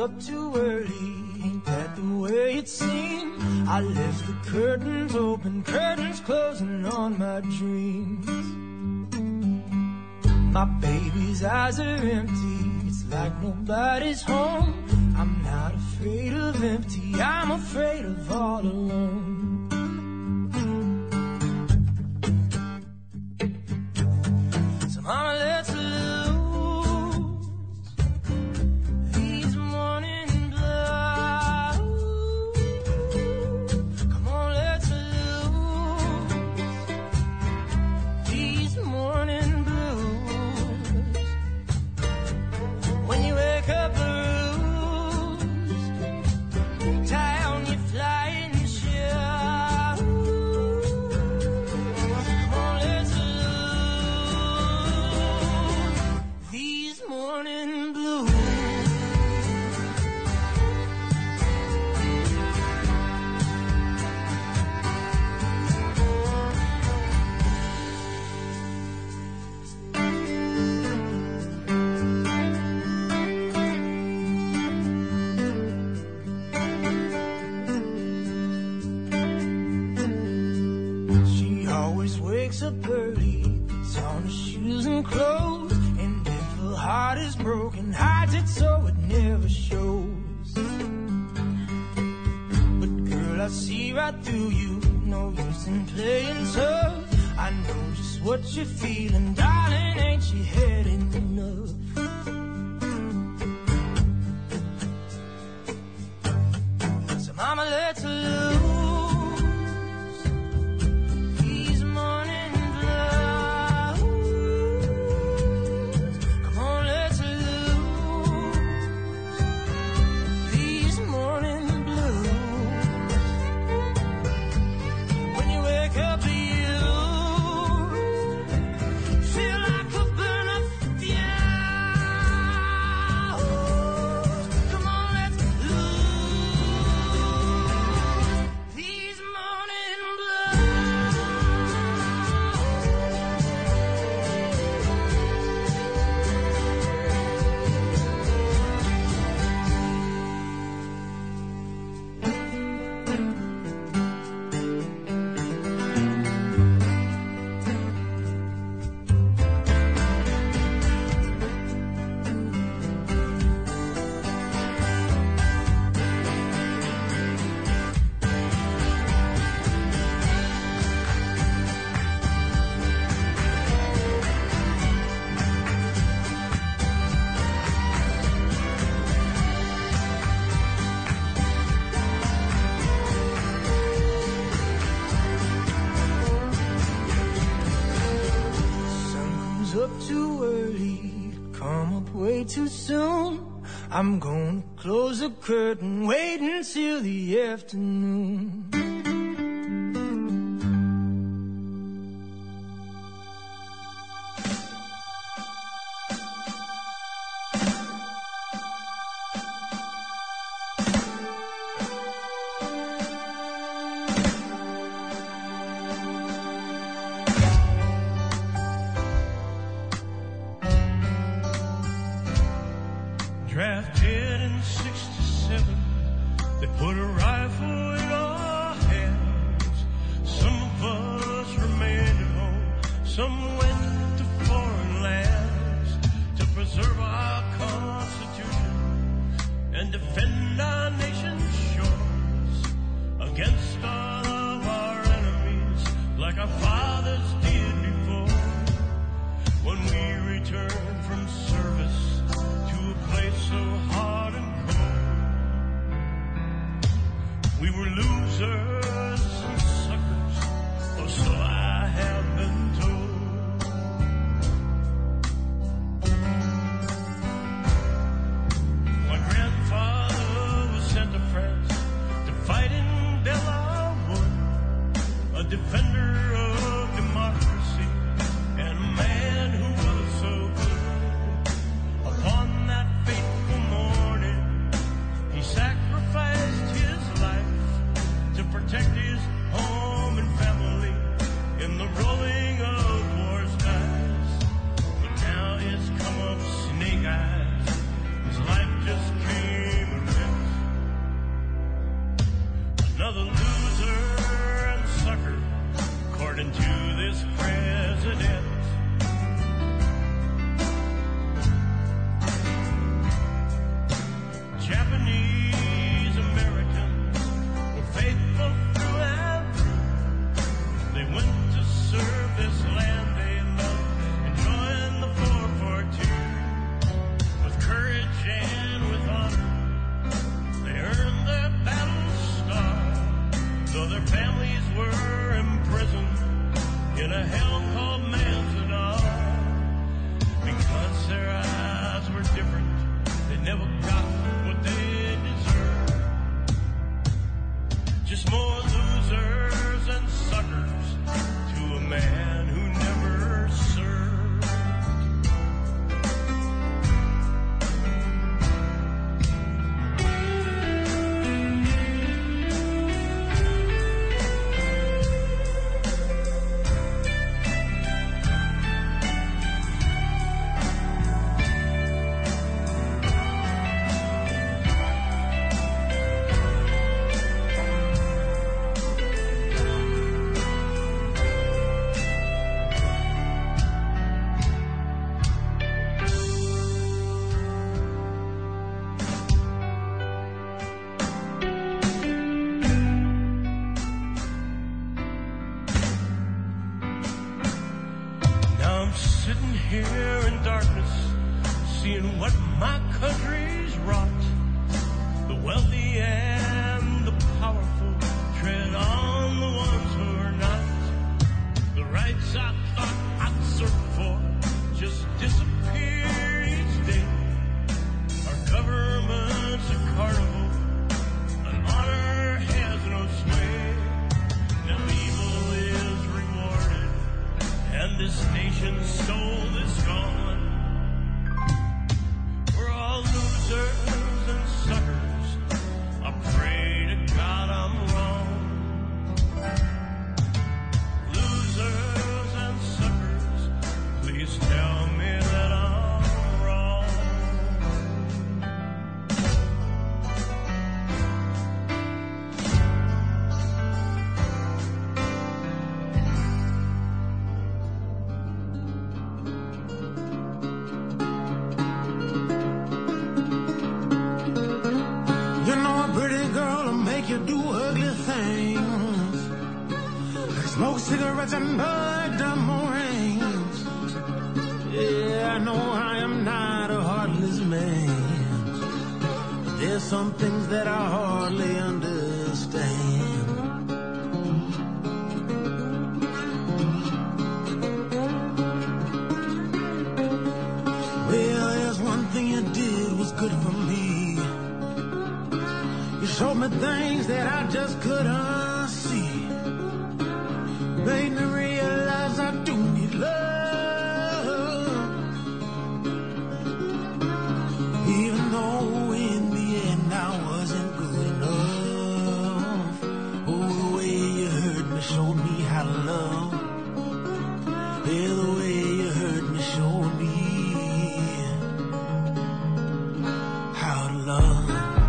up too early, ain't that the way it seemed? I left the curtains open, curtains closing on my dreams. My baby's eyes are empty, it's like nobody's home. I'm not afraid of empty, I'm afraid of all alone. So mama, let's lose these morning blues. Come on, let's lose these morning blues. When you wake up bruised, tie on your flying shoes. Come on, let's lose these morning blues. She always wakes up early, puts on her shoes and clothes, and if her heart is broken, hides it so it never shows. But girl, I see right through you, no use in playing tough. I know just what you're feeling, darling, ain't you had enough? So mama, let's lose these morning blues. Come on, let's lose these morning blues. When you wake up, you feel like a burn up fuse. Come on, let's lose these morning blues. Sun comes up too early, come up way too soon. I'm gonna close the curtain, wait until the afternoon. Drafted in sixty-seven, they put a rifle in our hands. Some of us remained at home, some went to foreign lands to preserve our Constitution and defend our nation's shores against all of our enemies, like our fathers did before. When we returned from service to a place so hard and cold, we were losers and suckers, or so I have been told. My grandfather was sent to France to fight in Belarus, a defender of democracy and a man who was so good. Upon that fateful morning, he sacrificed his life to protect this president. Japanese Americans were faithful through and through. They went to serve this land they loved and joined the four four two. With courage and with honor, they earned their battle scar, though their families were imprisoned in a hell called Manzanar. Because their eyes were different, they never got what they deserved. Just more losers and suckers to a man who never served. Here in darkness, seeing what my country's wrought. The wealthy and the powerful tread on the ones who are not. The rights I thought I'd search for just disappear each day. Our government's a carnival, and honor has no sway. Now evil is rewarded, and this nation's soul is gone. We're all losers and suckers. I pray to God I'm wrong. Losers and suckers, please tell me that I'm wrong. You do ugly things, like smoke cigarettes and bud dumb rings. Yeah, I know I am not a heartless man, but there's some things that I hardly understand. Well, there's one thing you did was good for me. Showed me things that I just couldn't see. Made me realize I do need love. Even though in the end I wasn't good enough. Oh, the way you hurt me showed me how to love. Yeah, the way you hurt me showed me how to love.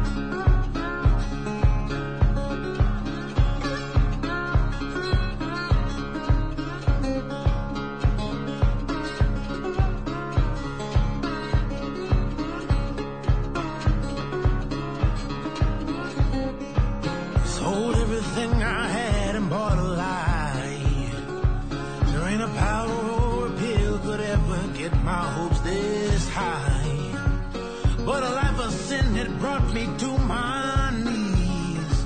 Brought me to my knees.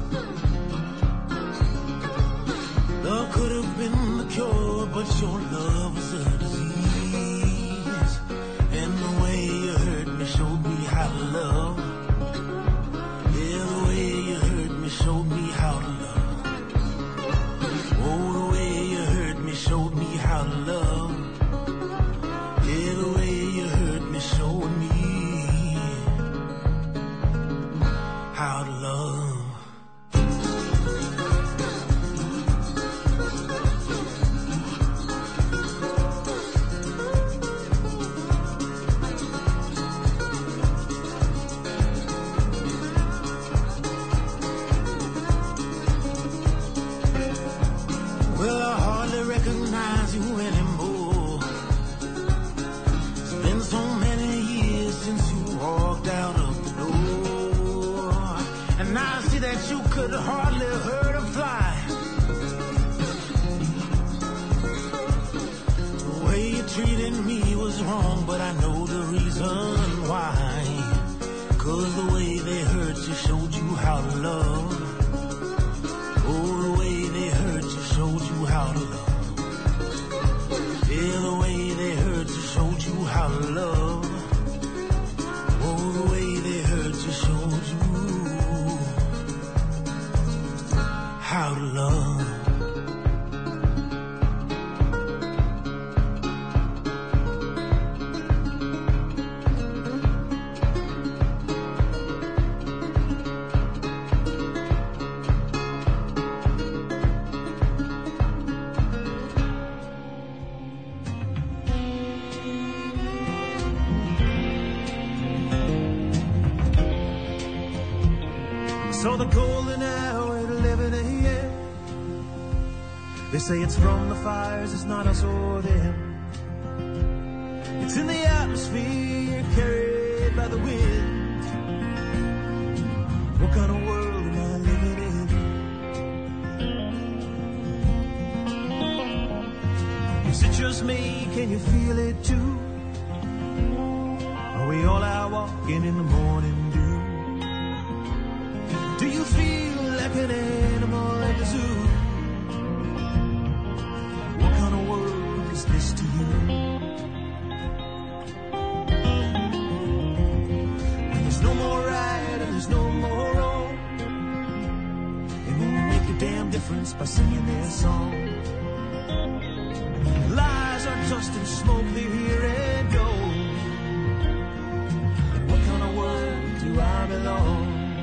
Love could have been the cure, but your love was a disease. And the way you hurt me showed me how to love. Yeah, the way you hurt me showed me how to love. Oh, the way you hurt me showed me how to love. Yeah, the way you hurt me showed me how to love. Well, I hardly recognize recognize you anymore. It's been so many years since you walked out of the door. And I see that you could hardly hurt a fly. The way you treated me was wrong, but I know the reason why. 'Cause the way they hurt you showed you how to love. Oh, the way they hurt you showed you how to love. Yeah, the way they hurt you showed you how to love. Oh, the way they hurt you showed you how to love. So the golden hour at eleven a.m. They say it's from the fires, it's not us or them. It's in the atmosphere, carried by the wind. What kind of world am I living in? Is it just me? Can you feel it too? Are we all out walking in the morning dew? Do you feel like an animal at the zoo? What kind of world is this to you? When there's no more right and there's no more wrong, it won't make a damn difference by singing their song. Lies are dust and smoke, they're here and gone. What kind of world do I belong?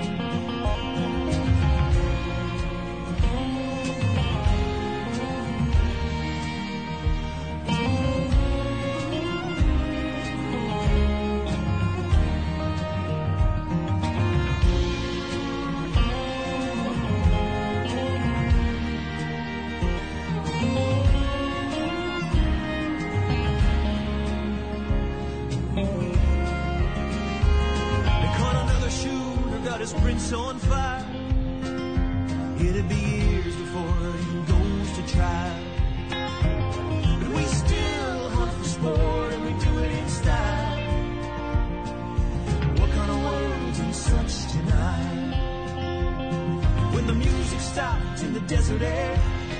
His prints on fire. It'd be years before he goes to trial. But we still hunt for sport and we do it in style. What kind of world's in such denial? When the music stopped in the desert air,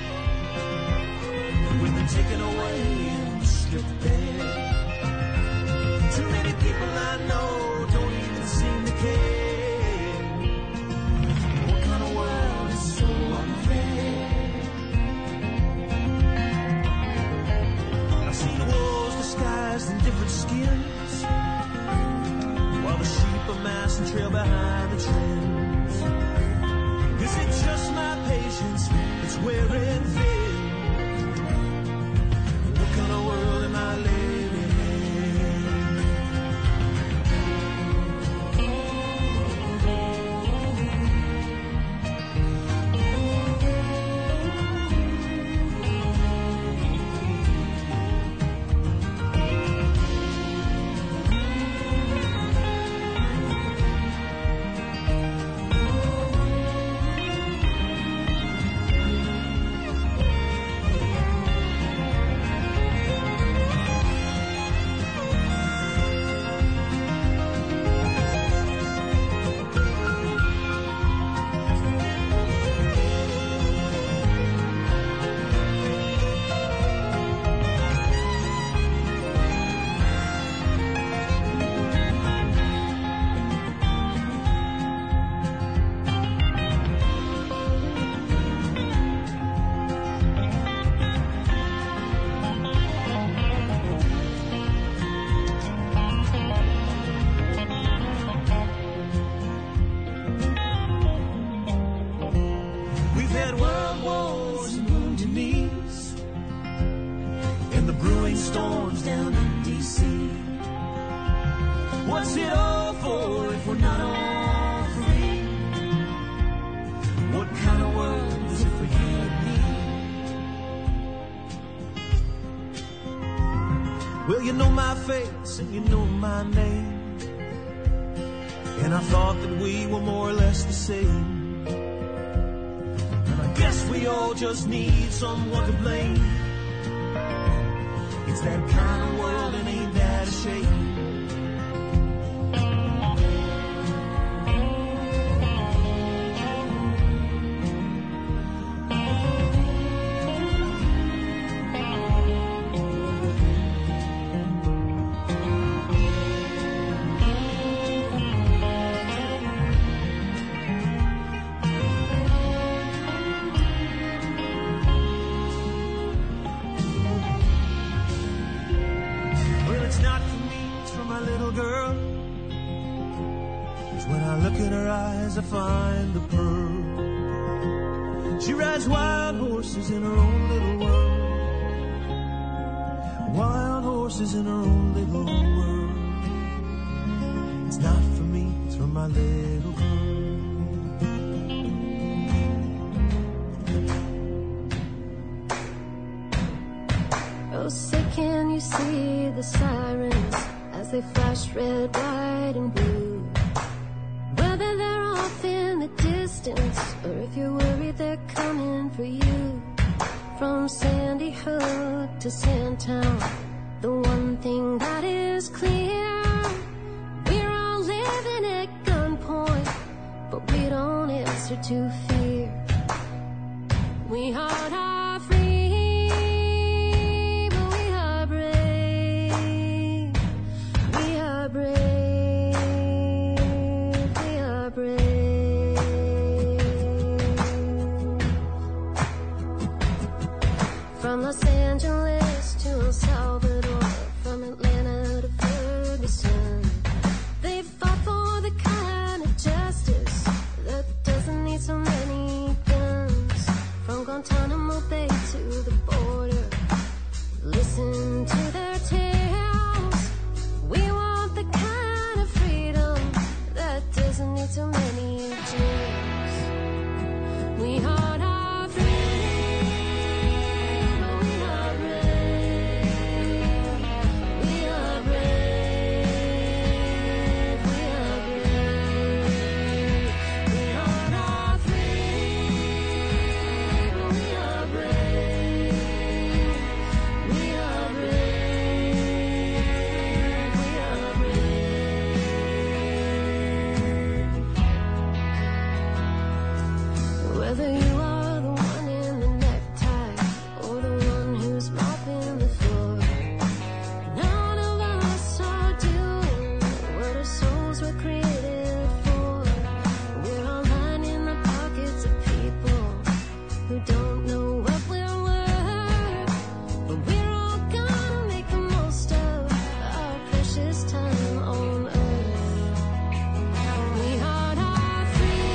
we've been taken away and stripped bare. Too many people I know don't even seem to care. In different skins, while the sheep amass and trail behind the trends. Is it just my patience that's wearing thin? What kind of world am I living What's it all for if we're not all free? What kind of world is it for you and me? Well, you know my face and you know my name, and I thought that we were more or less the same. And I guess we all just need someone to blame. It's that kind of world and ain't that a shame? I find the pearl. She rides wild horses in her own little world. Wild horses in her own little world. It's not for me, it's for my little girl. Oh, say can you see the sirens as they flash red, white, and blue? Whether they're off in the distance, or if you're worried they're coming for you. From Sandy Hook to Sandtown, the one thing that is clear, we're all living at gunpoint, but we don't answer to fear. We heart are free, but we are brave. We are brave. From Los Angeles to El Salvador, from Atlanta to Ferguson, they fought for the kind of justice that doesn't need so many guns. From Guantanamo Bay to the border, listen to their tales. We want the kind of freedom that doesn't need so many jails. We heart our whether you are the one in the necktie or the one who's mopping the floor, none of us are doing what our souls were created for. We're all lining the pockets of people who don't know what we're worth, but we're all gonna make the most of our precious time on earth. We heart are free.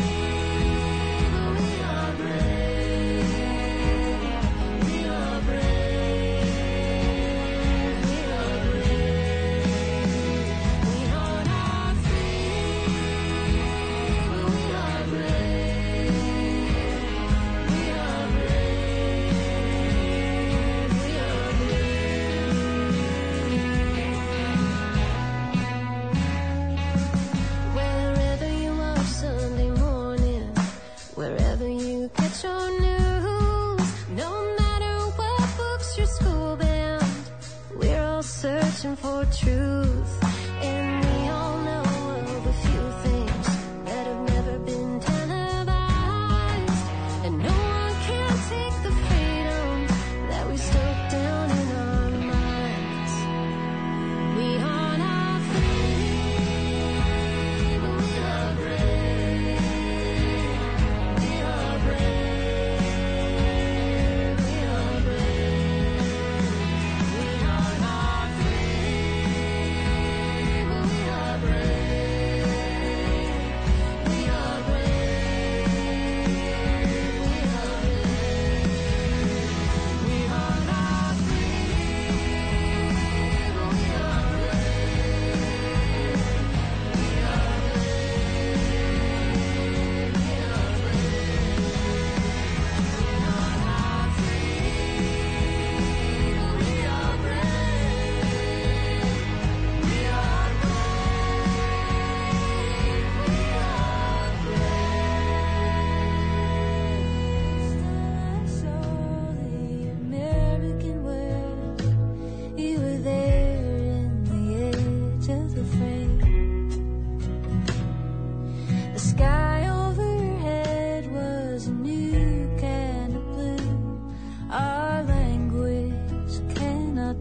Wherever you catch your news, no matter what books your school banned, we're all searching for truth. And we all know of a few things that have never been televised, and no one can take the freedom that we stuck down in our minds. We are not free, but we are brave. We are not free, but we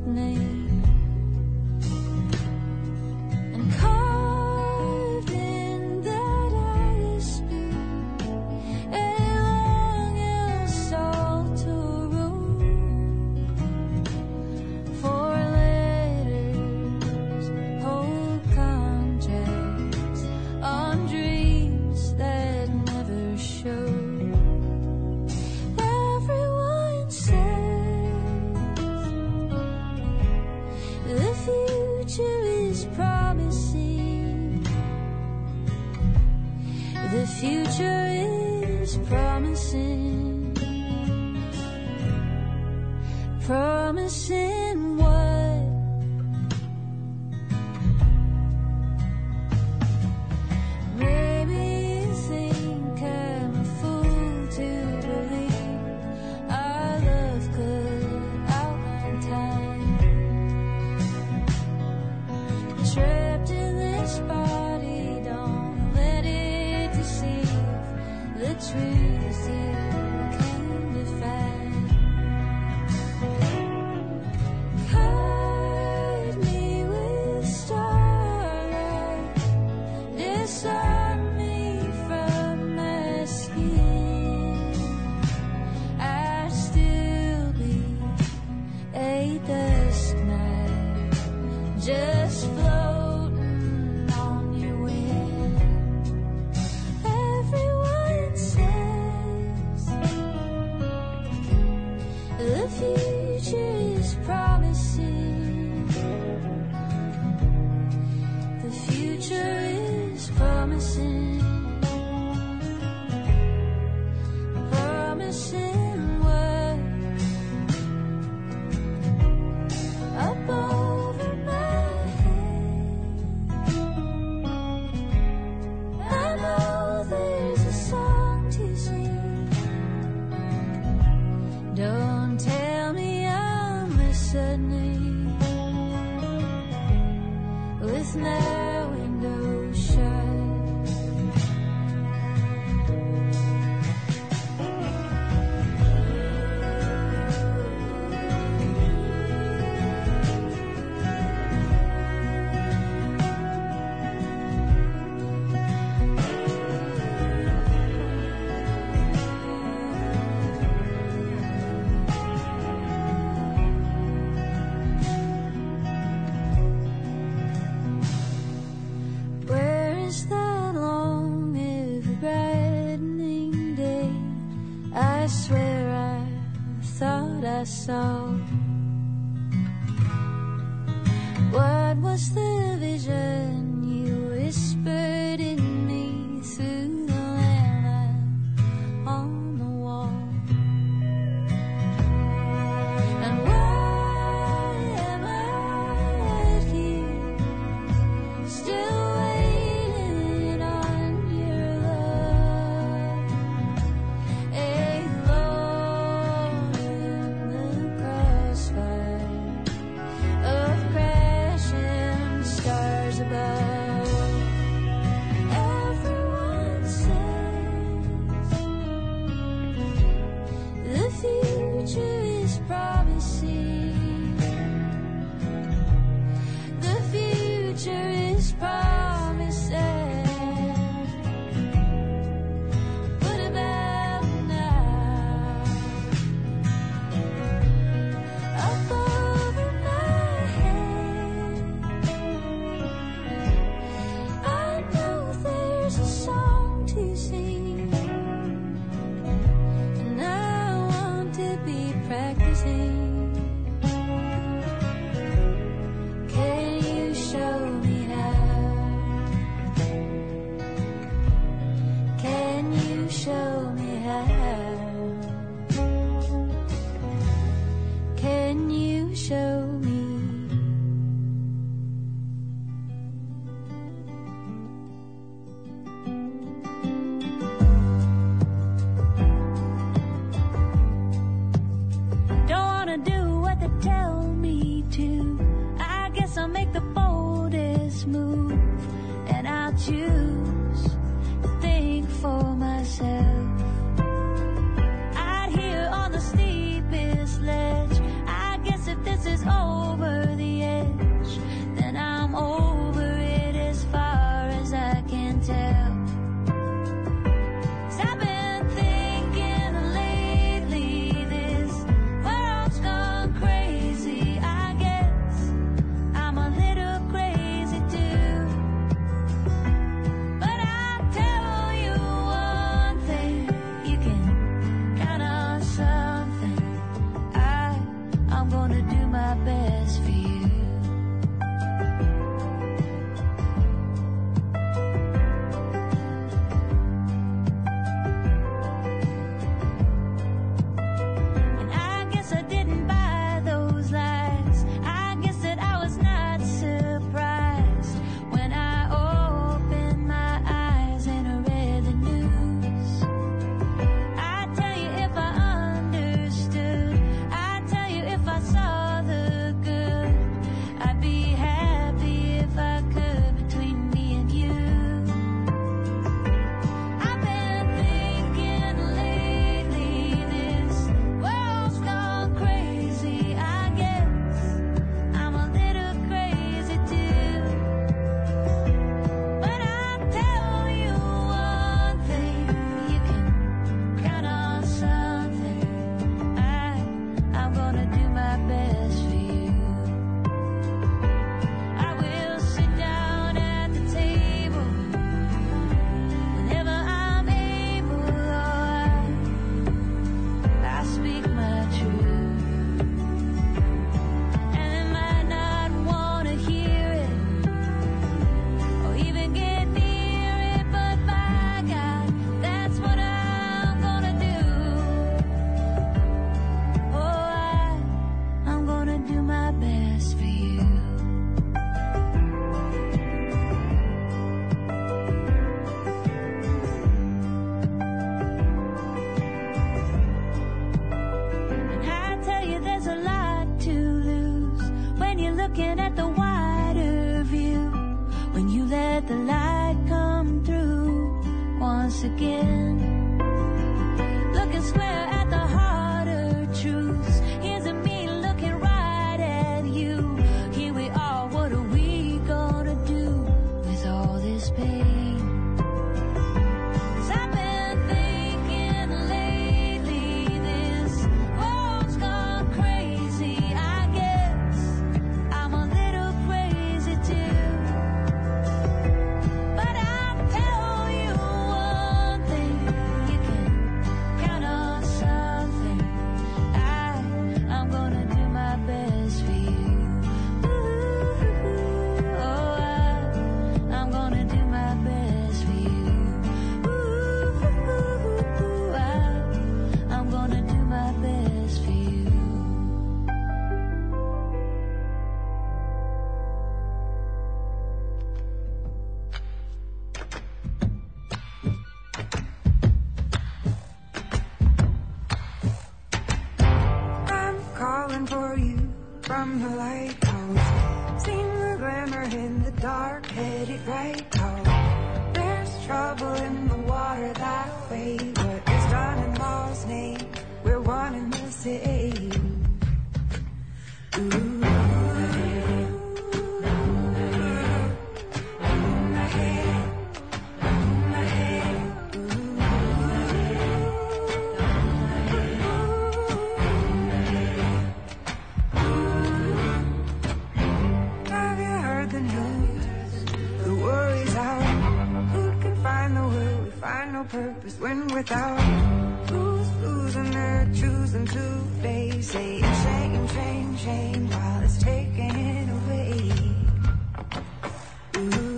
name. And carved in that ice blue, a long El Salto road. Four letters hold contracts on dreams that never show. Everyone says the future is promising. The future is promising. Promising what? Maybe you think I'm a fool to believe our love could outline time. Trapped in this body, don't let it deceive. The truth you came to find. Hide me with starlight, disarm me from my skin. I'd still be a dusk night, just floating on your wind. Everyone says the future is promising. The future is promising. Promising what? Up over my head, I know there's a song to sing. Don't tell me I'm listening with my window shut. Where is that long, ever brightening day? I swear I thought I saw. What was the vision you whispered in me through the landline on the wall? And why am I out here, still waiting on your love? Alone in the crossfire of crashing looking at the wider view when you let the light come through once again. Looking square at the harder truths. Here's a me looking right at you. Here we are, what are we gonna do with all this pain? From the lighthouse, seen the glimmer in the dark, headed right out. There's trouble in the water that way, but it's done in law's name. We're one and the same. Ooh. Purpose when without who's losing, they're choosing to face, saying shame, shame, shame while it's taken away. Ooh.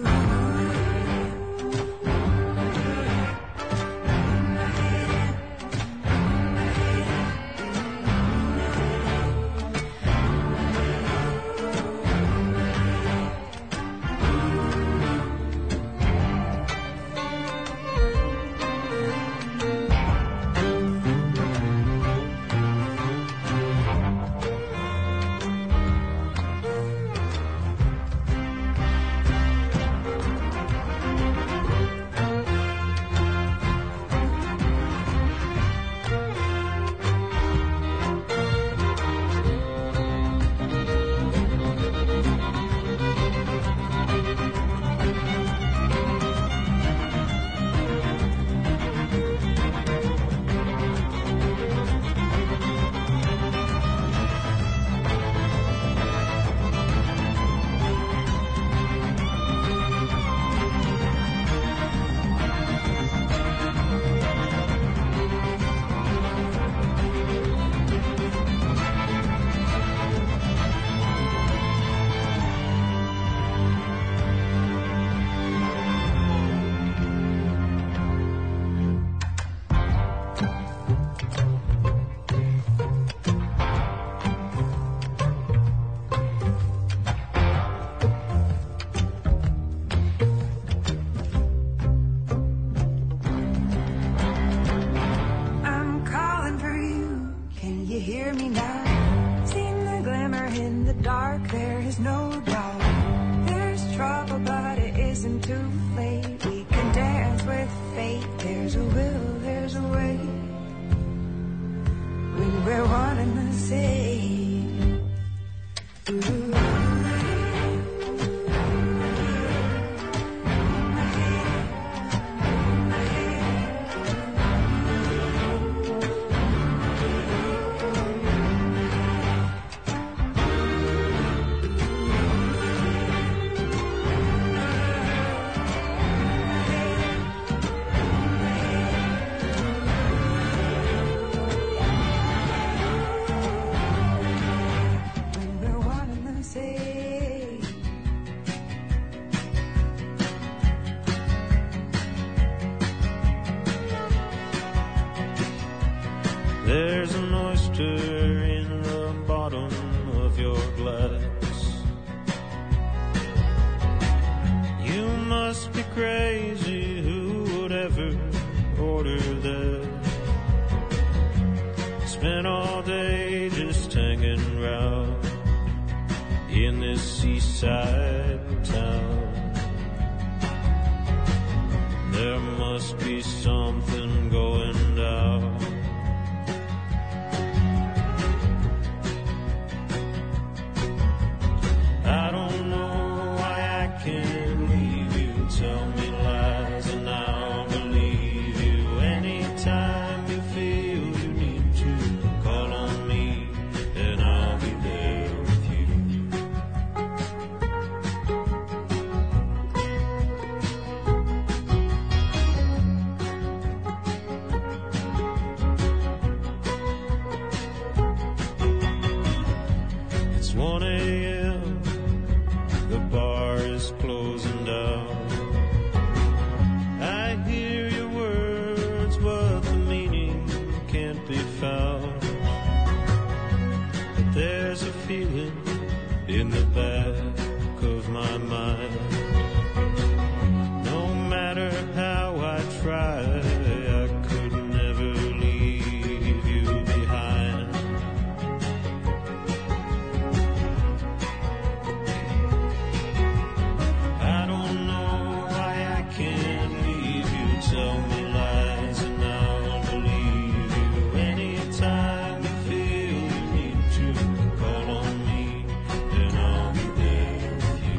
There's an oyster in the bottom of your glass. You must be crazy, who would ever order that? Spent all day just hanging around in this this seaside town. There must be something going down. I don't know why I can't leave you. Tell me lies and I'll believe you. Anytime you feel you need to, call on me and I'll be there with you. It's one a.m. The bar is closing down. I hear your words, but the meaning can't be found. But there's a feeling in the back of my mind. No matter how I try, I could never leave you behind. I don't know why I can't leave you. Tell me lies and I'll believe you. Anytime you feel you need to, call on me and I'll be there with you.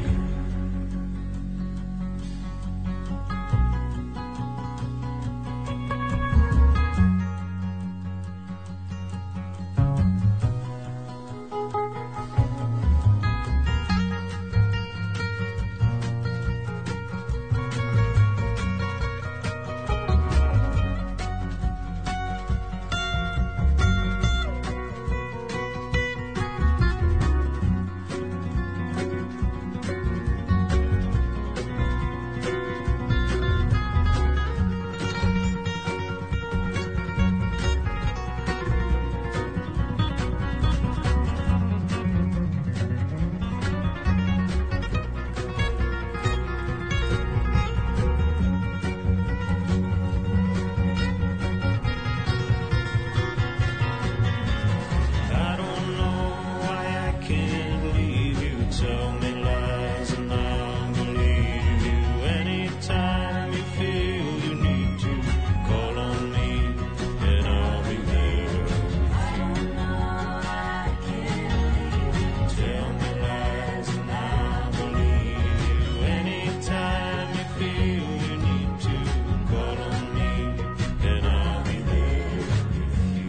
I don't know why I can't leave you. Tell me lies and I'll believe you. Anytime you feel you need to, call on me and I'll be there with you. I don't know why I can't leave you. Tell me lies and I'll believe you. Anytime you feel you need to, call on me and I'll be there with you.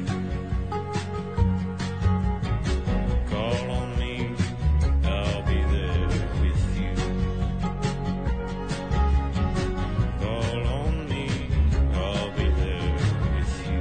Call on me, I'll be there with you. Call on me, I'll be there with you.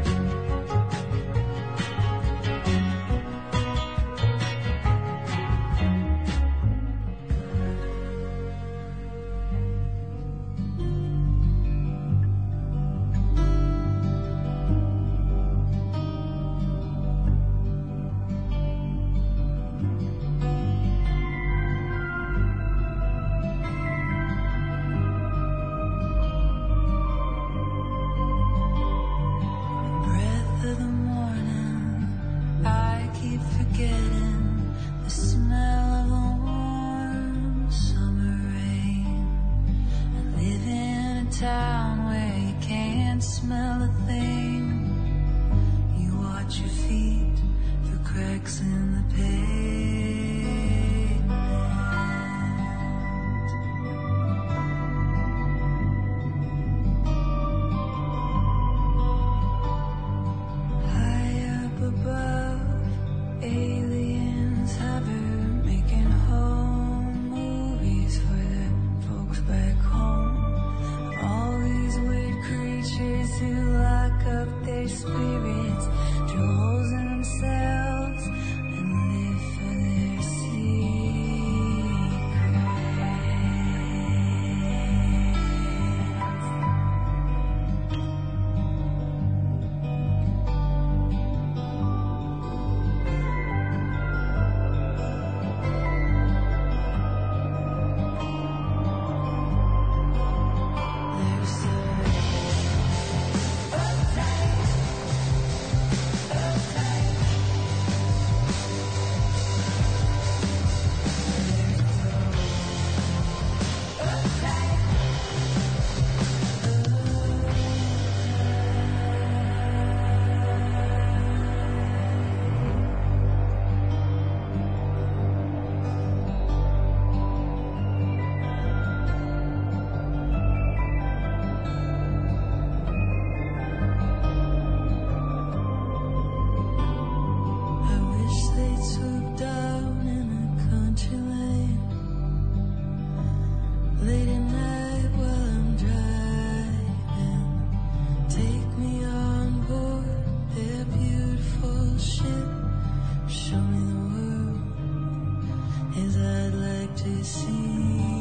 Breath of the morning, I keep forgetting the smell of a warm summer rain. I live in a town where you can't smell a thing. You watch your feet through cracks in the pavement. High up above, aliens hover, making home movies for the folks back home. All these weird creatures who lock up their spirits, draw holes in themselves and live things I'd like to see.